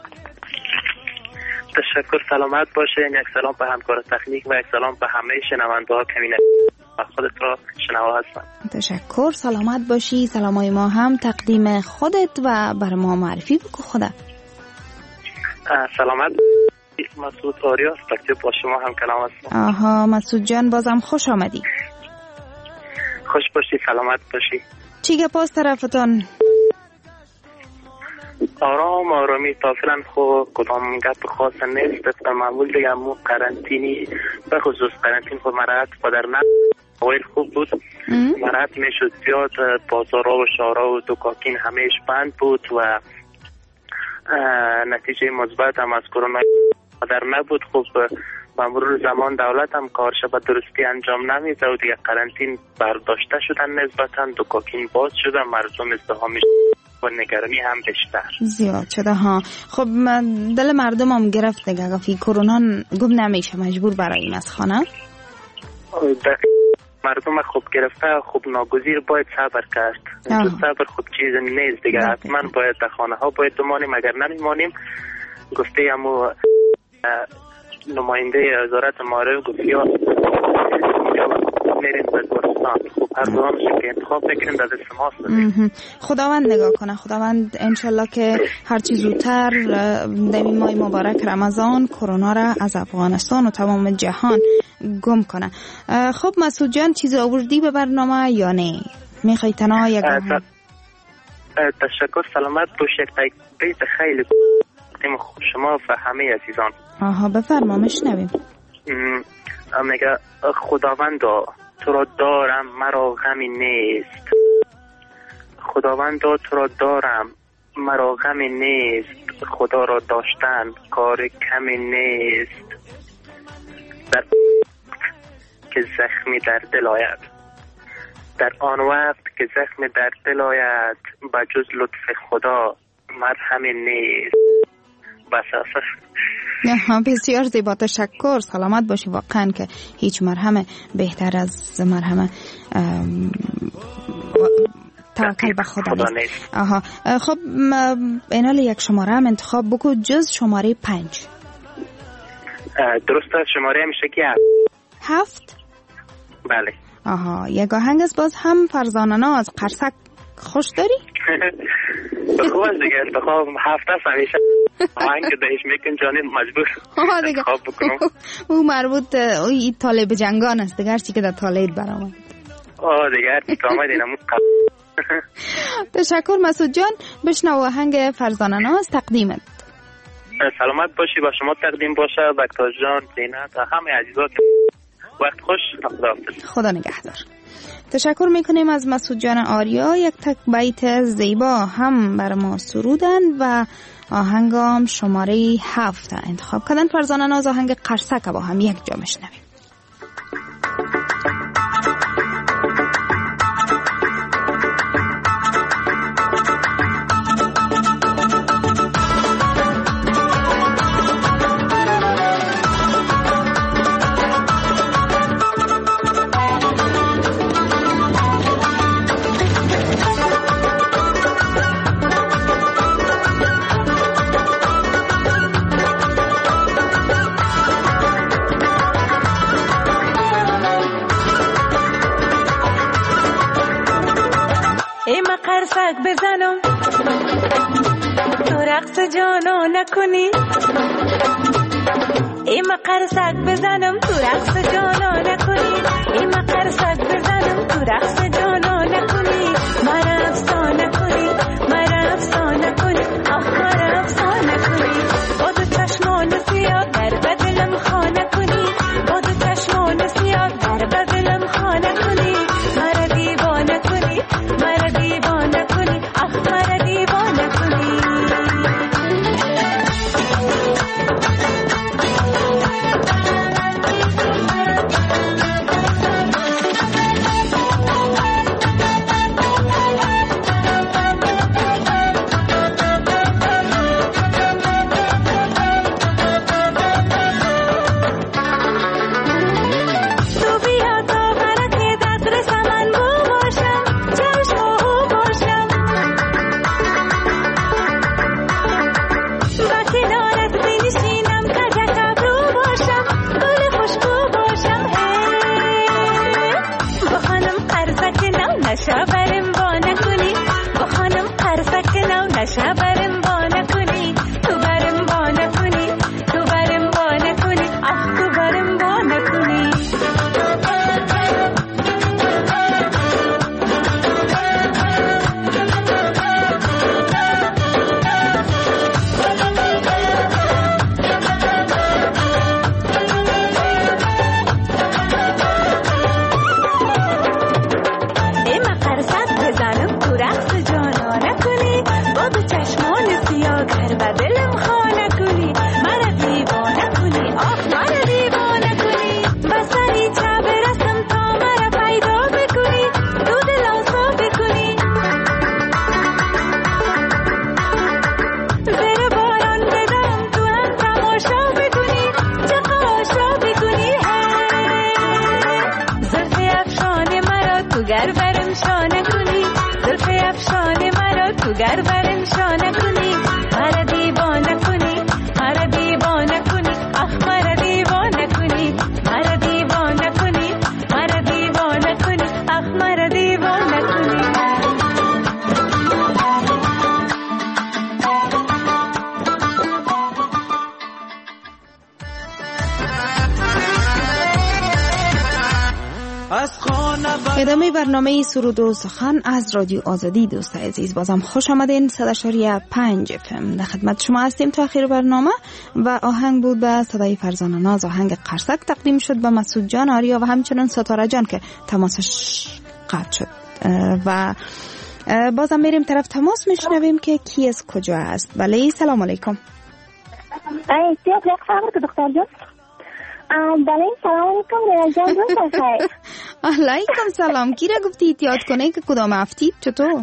تشکر. سلامت باشه. یک سلام به همکار تکنیک و یک سلام به همه شنونده ها که خودت را شنوا هستم. تشکر. سلامت باشی. سلامای ما هم تقدیم خودت و بر ما معرفی بکن خدا. سلامت. مسعود آریا است با شما هم کلام هستم. آها مسعود جان بازم خوش آمدی. خوش باشی. سلامت باشی. چی گپاست طرفتان؟ آرام آرامی تا فعلا خو کدام گپ خاص نیست. به معمول دیگه مو قرنطینی به خصوص قرنطین خود مرات پدر نه اوایل خوب بود. مرات میشد زیاد بازارها و شهرها و دکاکین همهش بند بود و نتیجه مثبت هم از کرونا در نبود. خب به مرور زمان دولت هم کارش به درستی انجام نمیده و دیگه قرنطین برداشته شدن نسبتا دکاکین باز شده، مردم ازدحامش و نگرانی هم بیشتر زیاد شده ها. خب دل مردم هم گرفت دیگه. فی کرونا گم نمیشه مجبور برای این از خانه. مردم خوب گرفته خوب ناگزیر باید صبر کرد. تو صبر خوب چیز نیست دیگه. حتما باید در خانه ها باید بمانیم، اگر نمیمانیم گفته امو نماینده وزارت معارف گفت یا میریم به گورستان. خب هر دوامش که انتخاب بکنیم در دست ماست. خداوند نگاه کنه، خداوند انشالله که هرچی زودتر در این ماه مبارک رمضان کرونا را از افغانستان و تمام جهان گم کنه. خب مسعود جان چیز آوردی به برنامه یا نه؟ میخوای تنها یک تشکر. سلامت باش. یک بیت خیلی خوب شما و همه عزیزان. آها بفرما میشنویم. میگه خداوندا تو را دارم مرا غمی نیست، خداوندا تو را دارم مرا غمی نیست، خدا را داشتن کار کمی نیست. در که زخمی در دل آید، در آن وقت که زخمی در دل آید، با جز لطف خدا مرهمی نیست. بس اصلا بسیار زیبا، تشکر. سلامت باشی. واقعا که هیچ مرهم بهتر از مرهم توکل به خدا نیست. آها خب اینال یک شماره هم انتخاب بکو جز شماره پنج. درست است. شماره همیشه که هفت. بله. آها یک آهنگ است باز هم فرزانه ناز قرصک خوش داری؟ خوب است دیگه. انتخاب هفته است همیشه آهنگ دهش میکن جانب مجبور انتخاب بکنم. او مربوط ای طالب جنگان است دیگر چی که در طالعید برآمد. آه دیگر چی که آمد اینمون تشکر مسعود جان. بشنو آهنگ فرزانه ناز تقدیمت. سلامت باشی. با شما تقدیم باشه بکتاز جان، زینت و همه عزیزا که وقت خوش. خدا نگهدار. تشکر میکنیم از مسعود جان آریا. یک تک بیت زیبا هم بر ما سرودند و آهنگام شماره هفت انتخاب کردن. فرزانه ناز آهنگ قرصک با هم یک جا میشنویم. قرصک بزنم تو رقص جانو نکنی، ایما قرصک بزنم تو رقص جانو نکنی، ایما قرصک بزنم تو رقص جانو نکنی، مرا افسانه کنی، مرا افسانه کنی، آخ مرا افسانه کنی. با دو چشمان سیاه در بدلم خانه کنی، با دو چشمان سیاه در بدلم خانه کنی، مرا دیوانه کنی، مرا دیوانه کنی، آخ مرا دیوانه کنی. برم شانه کنی زلف افشان مرا تو گر برم شانه کنی مرا دیوانه کنی مرا دیوانه کنی آخ مرا دیوانه کنی مرا دیوانه کنی مرا دیوانه کنی آخ مرا دیوانه کنی. ادامه برنامه سرود و سخن از رادیو آزادی. دوست عزیز بازم خوش آمدین. صد و شش پنج اف ام در خدمت شما هستیم تا آخر برنامه و آهنگ بود به صدای فرزانه ناز، آهنگ قرصک تقدیم شد به مسعود جان آریا و همچنین ستاره جان که تماسش قطع شد. و بازم میریم طرف تماس میشنویم که کی از کجا است. بله سلام علیکم. ای سیاد یک خبر که دختر جان. بله سلام علیکم ریاض جان روز بخیر. علیکم سلام. کی را گفتی احتیاط کنه که کدام افتید چطور؟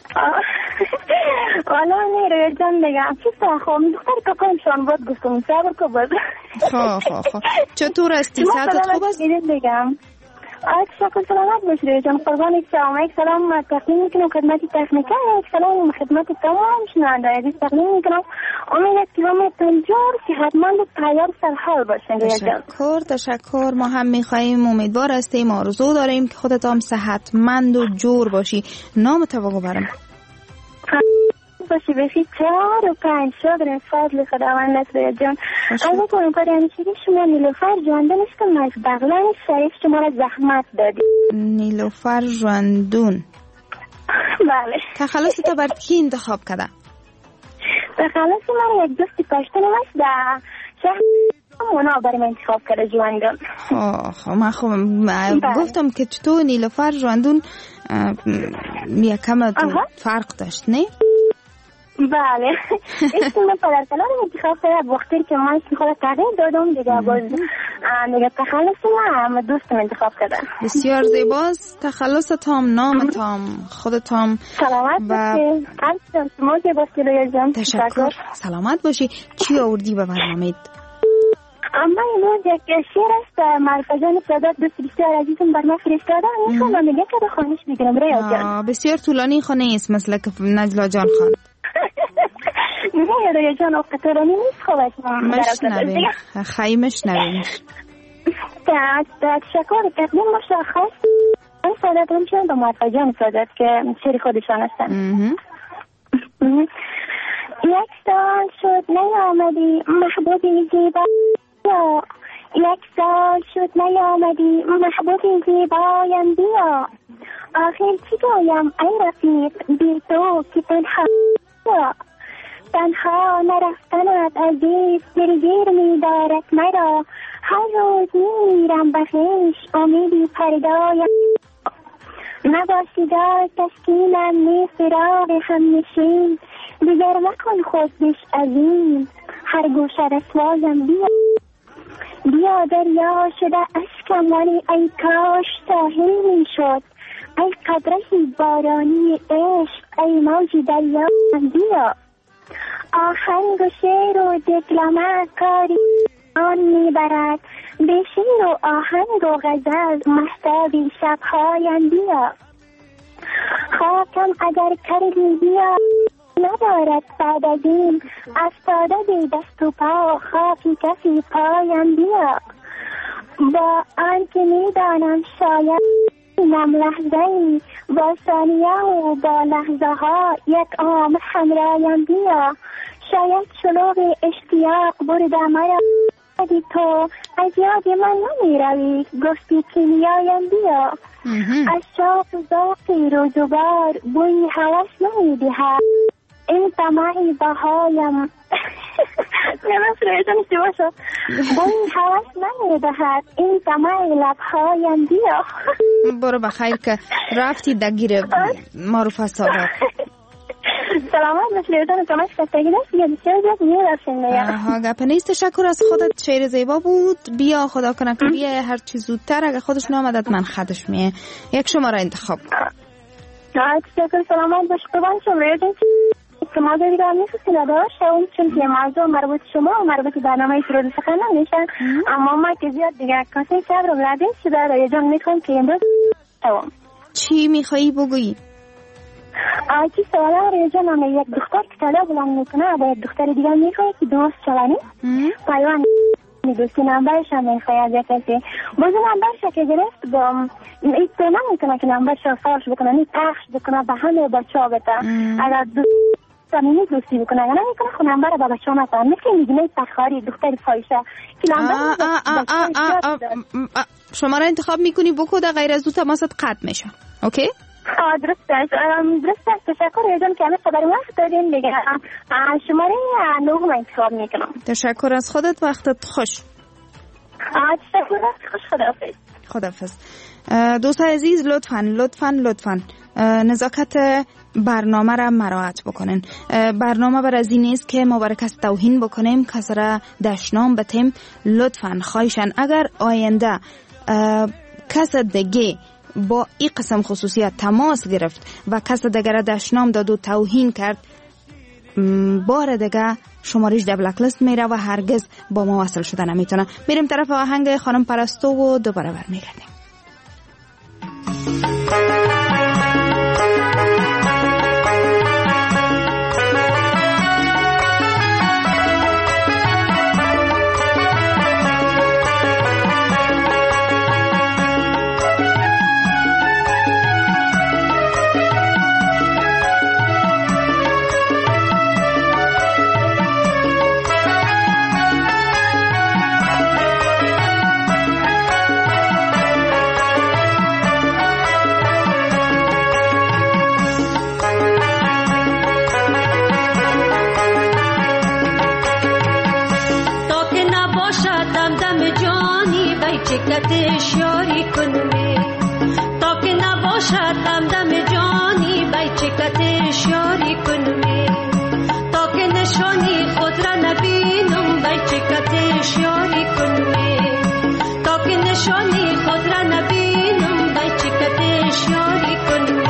والا نه ریاض جان بگم چطور خوب دختر کاکایم شان بود گفتم صبر کو باز. خواه خواه خواه چطور هستی؟ صحتت خوب است؟ بگم آج شکر سلامت باش ریاض جان. قربان یک سلام یک سلام تقدیم میکنم خدمت تکنیکا، یک سلام خدمت تمام شنونده عزیز تقدیم میکنم. امید که همتون جور صحتمند و تیار سرحال باشین ریاض جان. تشکر تشکر. ما هم میخواهیم، امیدوار هستیم، آرزو داریم که خودت هم صحتمند و جور باشی. نام تو بگو برام. باشی بخی چهار و پنج شد فضل خداوند است ریاض جان. اگه کنم کاری همیشه که شما نیلوفر جواندون است که از بغلان شریف شما را زحمت دادی. نیلوفر جواندون. بله. تخلص تا بر کی انتخاب کرده؟ تخلص من یک دوستی پشتون است در شهر مونا برای من انتخاب کرده جواندون. خب من خب گفتم که چطور نیلوفر جواندون یکم فرق داشت نه؟ بله اسم من پدر کلان انتخاب کرده وقتی که من اسم خود تغییر دادم دیگه باز دیگه تخلص من دوستم انتخاب کرده. بسیار زیباست. تخلص تام، نام تام، خود تام. سلامت باشی. قلب شما زیباستی ریاض جان. تشکر. سلامت باشی. چی آوردی به برنامه؟ اما امروز یک شعر است مرفجان سادات دوست بسیار عزیزم بر من فرستاده. میخوام میگه که بخوانش بگیرم ریاض جان. بسیار طولانی خانه است مثل که نجلا جان خان. نه ریاض جان افتادانی نیست خوبش مشنویم خیلی مشنویم. تشکر تقدیم مشخص این سادات همچنان با مرفجان سادات که شعر خودشان هستن. یک سال شد نیامدی محبوبی زیبا، یک سال شد نیامدی محبوبی زیبایم بیا، آخر چی گویم ای رفیق بی تو که تنها بیا، تنها نرفتنت عزیز دلگیر می دارد مرا، هر روز می میرم به خویش امیدی پردایم، نباشی دار تسکینم می فراق هم نشین، دیگر مکن خود بیش عظیم هر گوشه رسوایم بیا، بیا دریا شده اشکم ولی ای کاش ساحل می شد، ای قدرهی بارانی عشق ای موج دریا بیا، آهنگ و شعر و دکلمه کاری آن می برد، به شعر و آهنگ و غزل مهتابی شبهایم بیا، خاکم اگر کردی بیا ندارد بعد از این افتاده بی دست و پا خاکی کسی پایم بیا، با آنکه میدانم شاید اینم لحظه ای با ثانیه و با لحظه ها یک عام همرایم بیا، شاید شلوغ اشتیاق برده مرا تو از یاد من نمی روی گفتی که میایم بیا، از شاق ذاقی روزگار بوی هوس نمی دهد، این طمعی بهایم نمی‌فرستم شد بوی هوس نمی دهد، این طمعی لبهایم بیا. برو بخیر که رفتی دگیر معروف سادات. سلامت باشید. کمک خستگی داشت یه بسیار زیاد میرسیم دیگه. آها گپ نیست. تشکر از خودت. شعر زیبا بود. بیا خدا کنه که بیا هر چی زودتر. اگه خودش نامدد من خدش میه یک شماره انتخاب. تشکر. سلامت باشید. قربان شما. که ما دیگه می‌خواستیم نداشت اون چون که موضوع مربوط شما و مربوط برنامه سرود سخن نمیشن، اما ما که زیاد دیگه کسی صبر و لده شده را یه جان میخوام که امروز تمام. چی میخوایی بگویی؟ آجی سوالا ریجا نامه یک دختر که طلا بلند میکنه با یک دختر دیگه میخواه که دوست شوانی پایوان میدوستی نمبرش هم میخواه از یک کسی بازو نمبرش که گرفت با ایسته نمیکنه که نمبرش رو فارش بکنه نی پخش بکنه به همه بچه ها بتا اگر دوست زمینی دوستی بکنه اگر نمیکنه خود نمبر با بچه ها مثلا مثل میگنه تخاری دختر فایشه که نمبر شما را انتخاب میکنی بکو در غیر از دو تماست قطع میشه اوکی؟ آه درست است درست است تشکر یادم که همه خبر وقت داریم دیگه شماره نهم انتخاب میکنم. تشکر از خودت وقتت خوش. آه تشکر از خوش خداحافظ. خداحافظ. دوست عزیز لطفاً لطفاً لطفاً نزاکت برنامه را مراعات بکنین. برنامه بر از این نیست که ما برای کس توهین بکنیم کس را دشنام بتیم. لطفاً خواهشن اگر آینده کس دیگه با این قسم خصوصیت تماس گرفت و کس دیگر دشنام داد و توهین کرد بار دیگه شمارش در بلک لیست میره و هرگز با ما وصل شده نمیتونه. میریم طرف آهنگ خانم پرستو و دوباره برمیگردیم. چکتش یاری کنمی تا که نباشد دم جانی بای چکتش یاری کنمی تا که نشانی خود را نبینم بای چکتش یاری کنمی تا که نشانی خود را نبینم بای چکتش یاری کنمی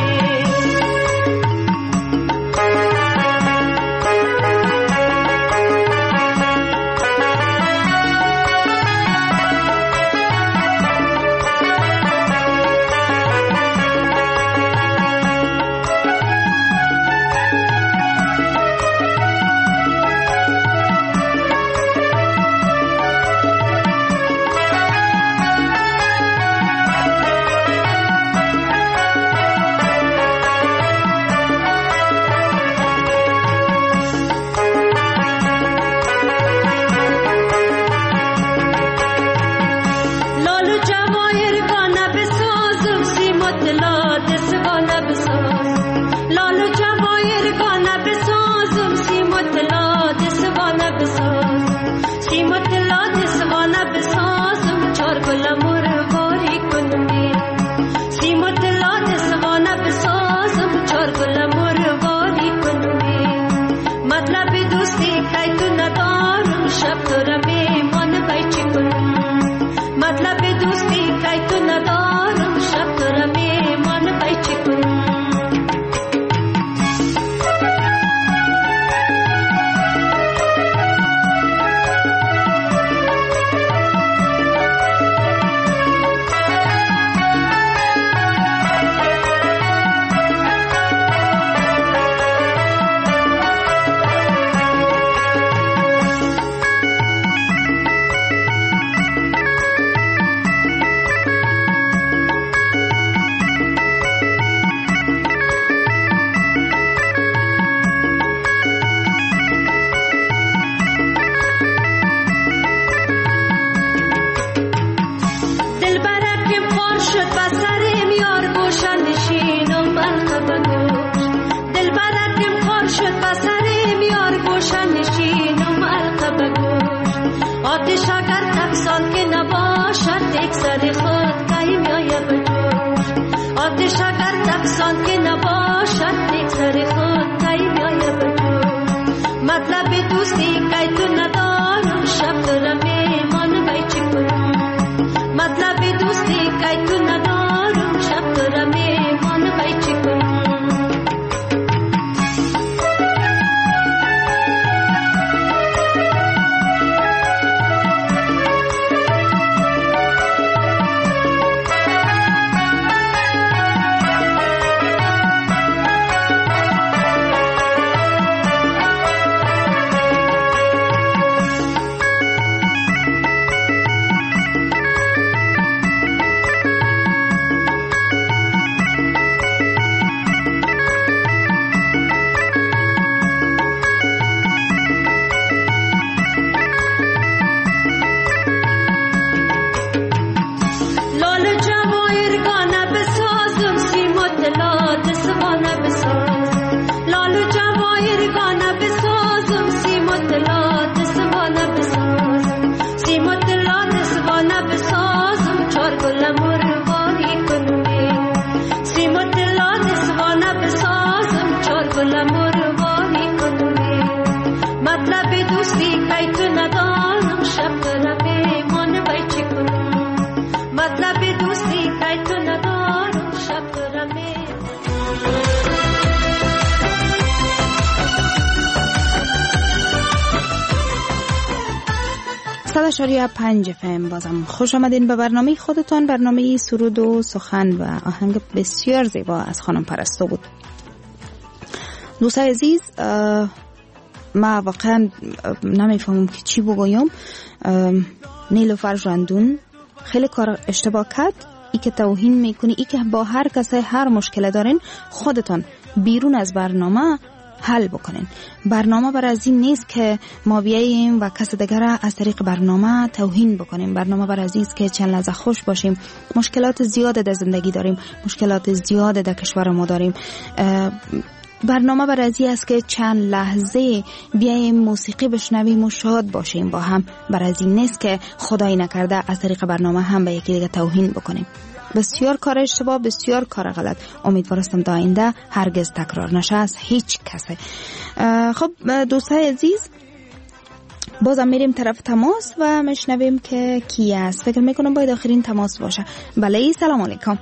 صد اشاری پنج اف ام. بازم خوش آمدین به برنامه خودتان، برنامه سرود و سخن و آهنگ بسیار زیبا از خانم پرستو بود. دوستای عزیز، ما واقعا نمیفهمم که چی بگویم. نیلوفر ژاندون خیلی کار اشتباه کرد. ای که توهین میکنی، ای که با هر کسی هر مشکل دارین خودتان بیرون از برنامه حل بکنین. برنامه بر از این نیست که ما بیاییم و کس دیگر از طریق برنامه توهین بکنیم. برنامه بر از این است که چند لحظه خوش باشیم. مشکلات زیاد در زندگی داریم، مشکلات زیاد در کشور ما داریم. برنامه بر از این است که چند لحظه بیاییم موسیقی بشنویم و شاد باشیم با هم. بر از این نیست که خدای نکرده از طریق برنامه هم به یکی دیگه توهین بکنیم. بسیار کار اشتباه، بسیار کار غلط. امیدوارم تا آینده هرگز تکرار نشه از هیچ کسی. خب دوستای عزیز، بازم میریم طرف تماس و میشنویم که کی است. فکر میکنم باید آخرین تماس باشه. بله، سلام علیکم.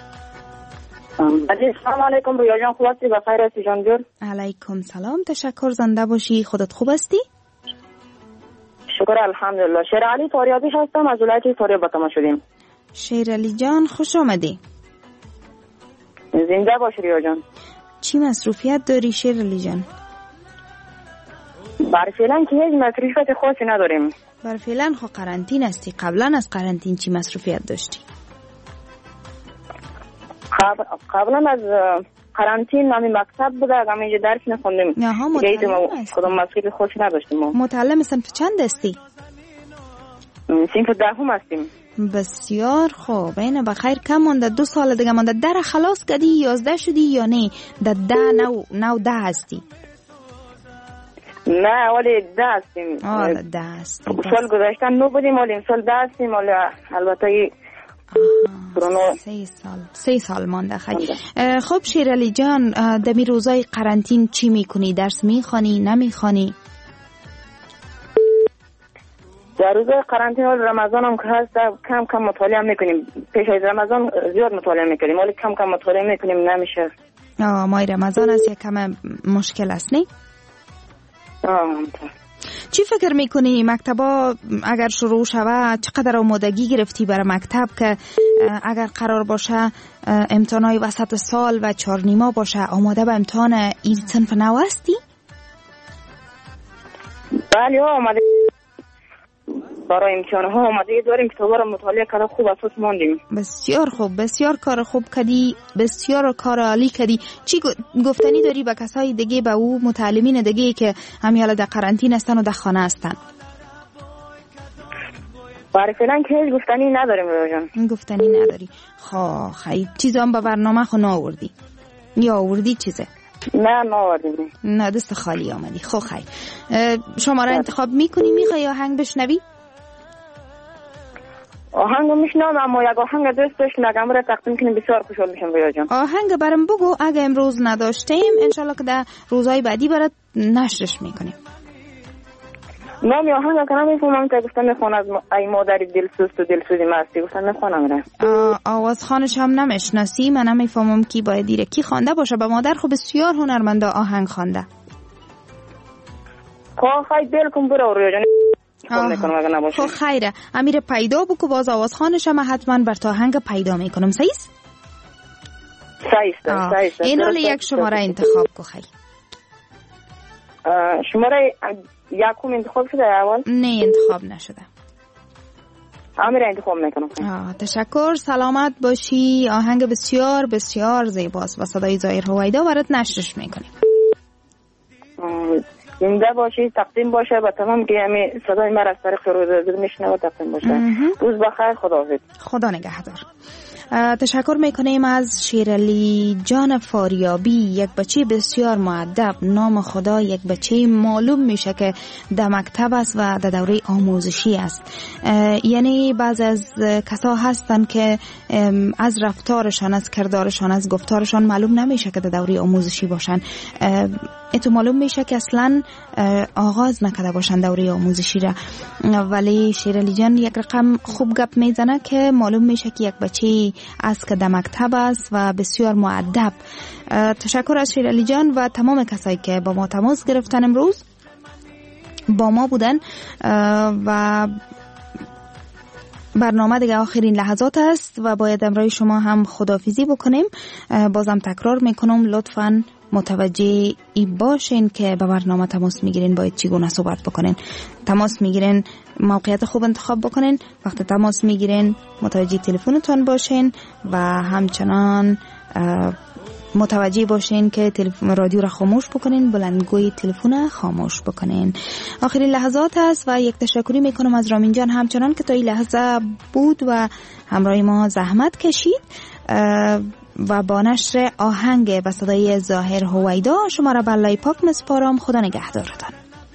بله، سلام علیکم. رویا جان خوب هستی؟ بخیر هستی جان جور؟ علیکم سلام، تشکر. زنده باشی. خودت خوب هستی؟ شکر الحمدلله. شیر علی فاریابی هستم، از ولایت فاریاب به تماس شدیم. شیر علی جان خوش آمدی. زنده باش ریا جان. چی مصروفیت داری شیر علی جان؟ بر فعلا که هیچ مصروفیت خاصی نداریم. بر فعلا خو قرنطین هستی. قبلا از قرنطین چی مصروفیت داشتی؟ قبلا از قرنطین نامی مکتب بوده، اگه اینجا درس نخوندیم. نه متعلم هستی. کدام مصروفیت خاصی نداشتیم. متعلم صنف چند هستی؟ صنف دهم هستیم. بسیار خوب. اینه بخیر. کم مونده؟ دو سال دیگه مونده. در خلاص کردی؟ یازده شدی یا نه؟ در ده نو نو ده هستی؟ نه ولی ده هستیم. آه ده هستیم. سال گذاشتن نو بودیم ولی امسال ده هستیم. ولی البته سه سال سه سال مانده. خیلی خب شیر علی جان، دمی روزای قرنطین چی میکنی؟ درس میخوانی نمیخوانی؟ در روزای قرنطین و رمضان هم که هست کم کم مطالعه میکنیم. پیش از رمضان زیاد مطالعه میکنیم ولی کم کم مطالعه میکنیم نمیشه. آه ماه رمضان است یک کم مشکل است نه؟ آه. چی فکر میکنی مکتبا اگر شروع شود چقدر آمادگی گرفتی برای مکتب که اگر قرار باشه امتحانای وسط سال و چهار نیما باشه آماده به امتحان این صنف نو هستی؟ بله آماده برای امتحان ها آماده داریم. کتابا رو مطالعه کرده خوب اساس ماندیم. بسیار خوب، بسیار کار خوب کردی، بسیار کار عالی کردی. چی گفتنی داری به کسای دیگه، به او متعلمین دیگه که همین حالا در قرنطین هستن و در خانه هستن؟ برای فعلا که هیچ گفتنی نداریم رویا جان. گفتنی نداری. خب خیلی چیزا هم به برنامه خو نآوردی یا آوردی چیزه؟ نه نآوردیم. نه دست خالی آمدی. خب خیلی شما را انتخاب میکنی؟ میخوای آهنگ بشنوی؟ آهنگ میشنم اما یک آهنگ دوست داشت نگم را تقدیم کنیم بسیار خوشحال میشم رویا جان. آهنگ برام بگو. اگه امروز نداشتیم انشالله که در روزهای بعدی برات نشرش میکنیم. نامی آهنگ که نمیفهمم که گفتم میخوان از ای مادری دلسوز تو دلسوزی مستی گفتم میخوانم را. آواز خانش هم نمیشناسی؟ من نمیفهمم کی باید دیره کی خوانده باشه. با مادر خب بسیار هنرمنده آهنگ خوانده. خب خیلی دل کن برو رویا جان. خب خیره امیر پیدا بکو باز آواز خانش هم حتما بر تا آهنگ پیدا میکنم. سیست؟ سیست سیست. این حال یک شماره انتخاب کو خیلی. شماره یکم انتخاب شده اول؟ نه انتخاب نشده. امیر انتخاب میکنم. آه تشکر. سلامت باشی. آهنگ بسیار بسیار زیباست و صدای ظاهر هویدا برات نشرش میکنیم. زنده باشی. تقدیم باشه به تمام که همین صدای من از طریق روزادر میشنه و تقدیم باشه. روز بخیر. خداحافظ. خدا نگهدار. تشکر میکنیم از شیرعلی جان فاریابی، یک بچه بسیار مؤدب. نام خدا یک بچه معلوم میشه که در مکتب است و در دوره آموزشی است. یعنی بعض از کسا هستن که از رفتارشان، از کردارشان، از گفتارشان معلوم نمیشه که در دوره آموزشی باشن. اتو معلوم میشه که اصلا آغاز نکرده باشن دوره آموزشی را. ولی شیرعلی جان یک رقم خوب گپ میزنه که معلوم میشه که یک بچه است که در مکتب است و بسیار مؤدب. تشکر از شیر علی جان و تمام کسایی که با ما تماس گرفتن امروز با ما بودن و برنامه دیگه آخرین لحظات است و باید امروز شما هم خداحافظی بکنیم. بازم تکرار میکنم لطفاً متوجه ای باشین که به برنامه تماس میگیرین باید چگونه صحبت بکنین. تماس میگیرین موقعیت خوب انتخاب بکنین. وقتی تماس میگیرین متوجه تلفنتون باشین و همچنان متوجه باشین که تلفن رادیو را خاموش بکنین، بلندگوی تلفن خاموش بکنین. آخرین لحظات است و یک تشکری میکنم از رامین جان همچنان که تا این لحظه بود و همراه ما زحمت کشید و با نشر آهنگ و صدای ظاهر هویدا شما را به الله پاک مسپارم. خدا نگهدارتان.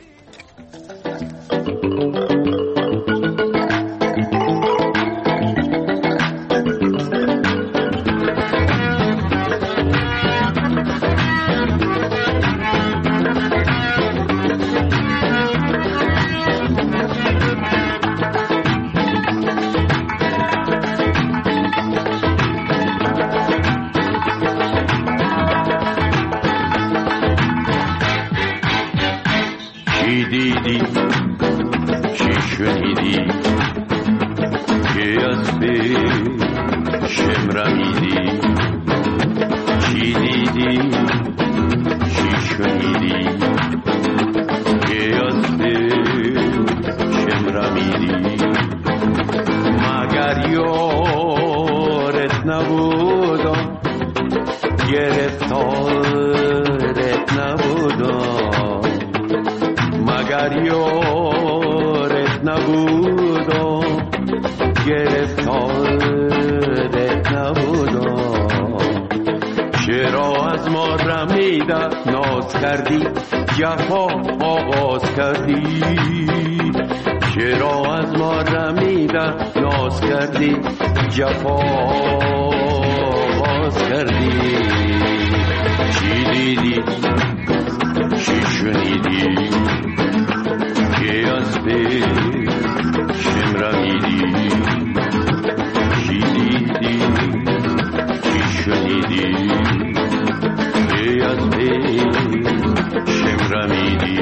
جفا آغاز کردی، چرا از ما رمیده ناز کردی، جفا آغاز کردی. چی دیدی چی شنیدی که از پیشم رمیدی، چی دیدی چی شنیدی که از پیشم رمیدی.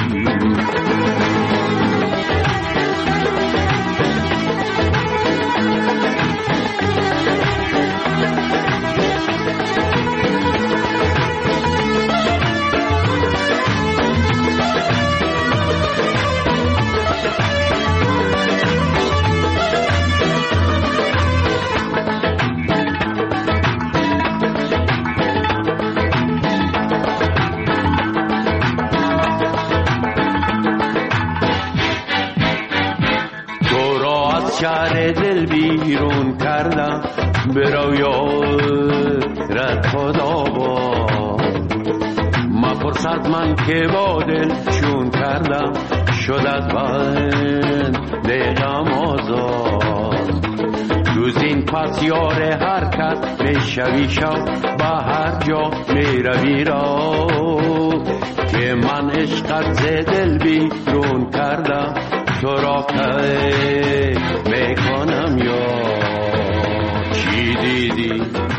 شهر دل بیرون کردم برو یارت خدا با مپرسد من که با دل چون کردم شد از بند غم آزاد. دوزین پس یار حرکت میشوی شب به هر جا میروی را که من عشقت ز دل بیرون کردم تو را که میکنم یا چی دیدی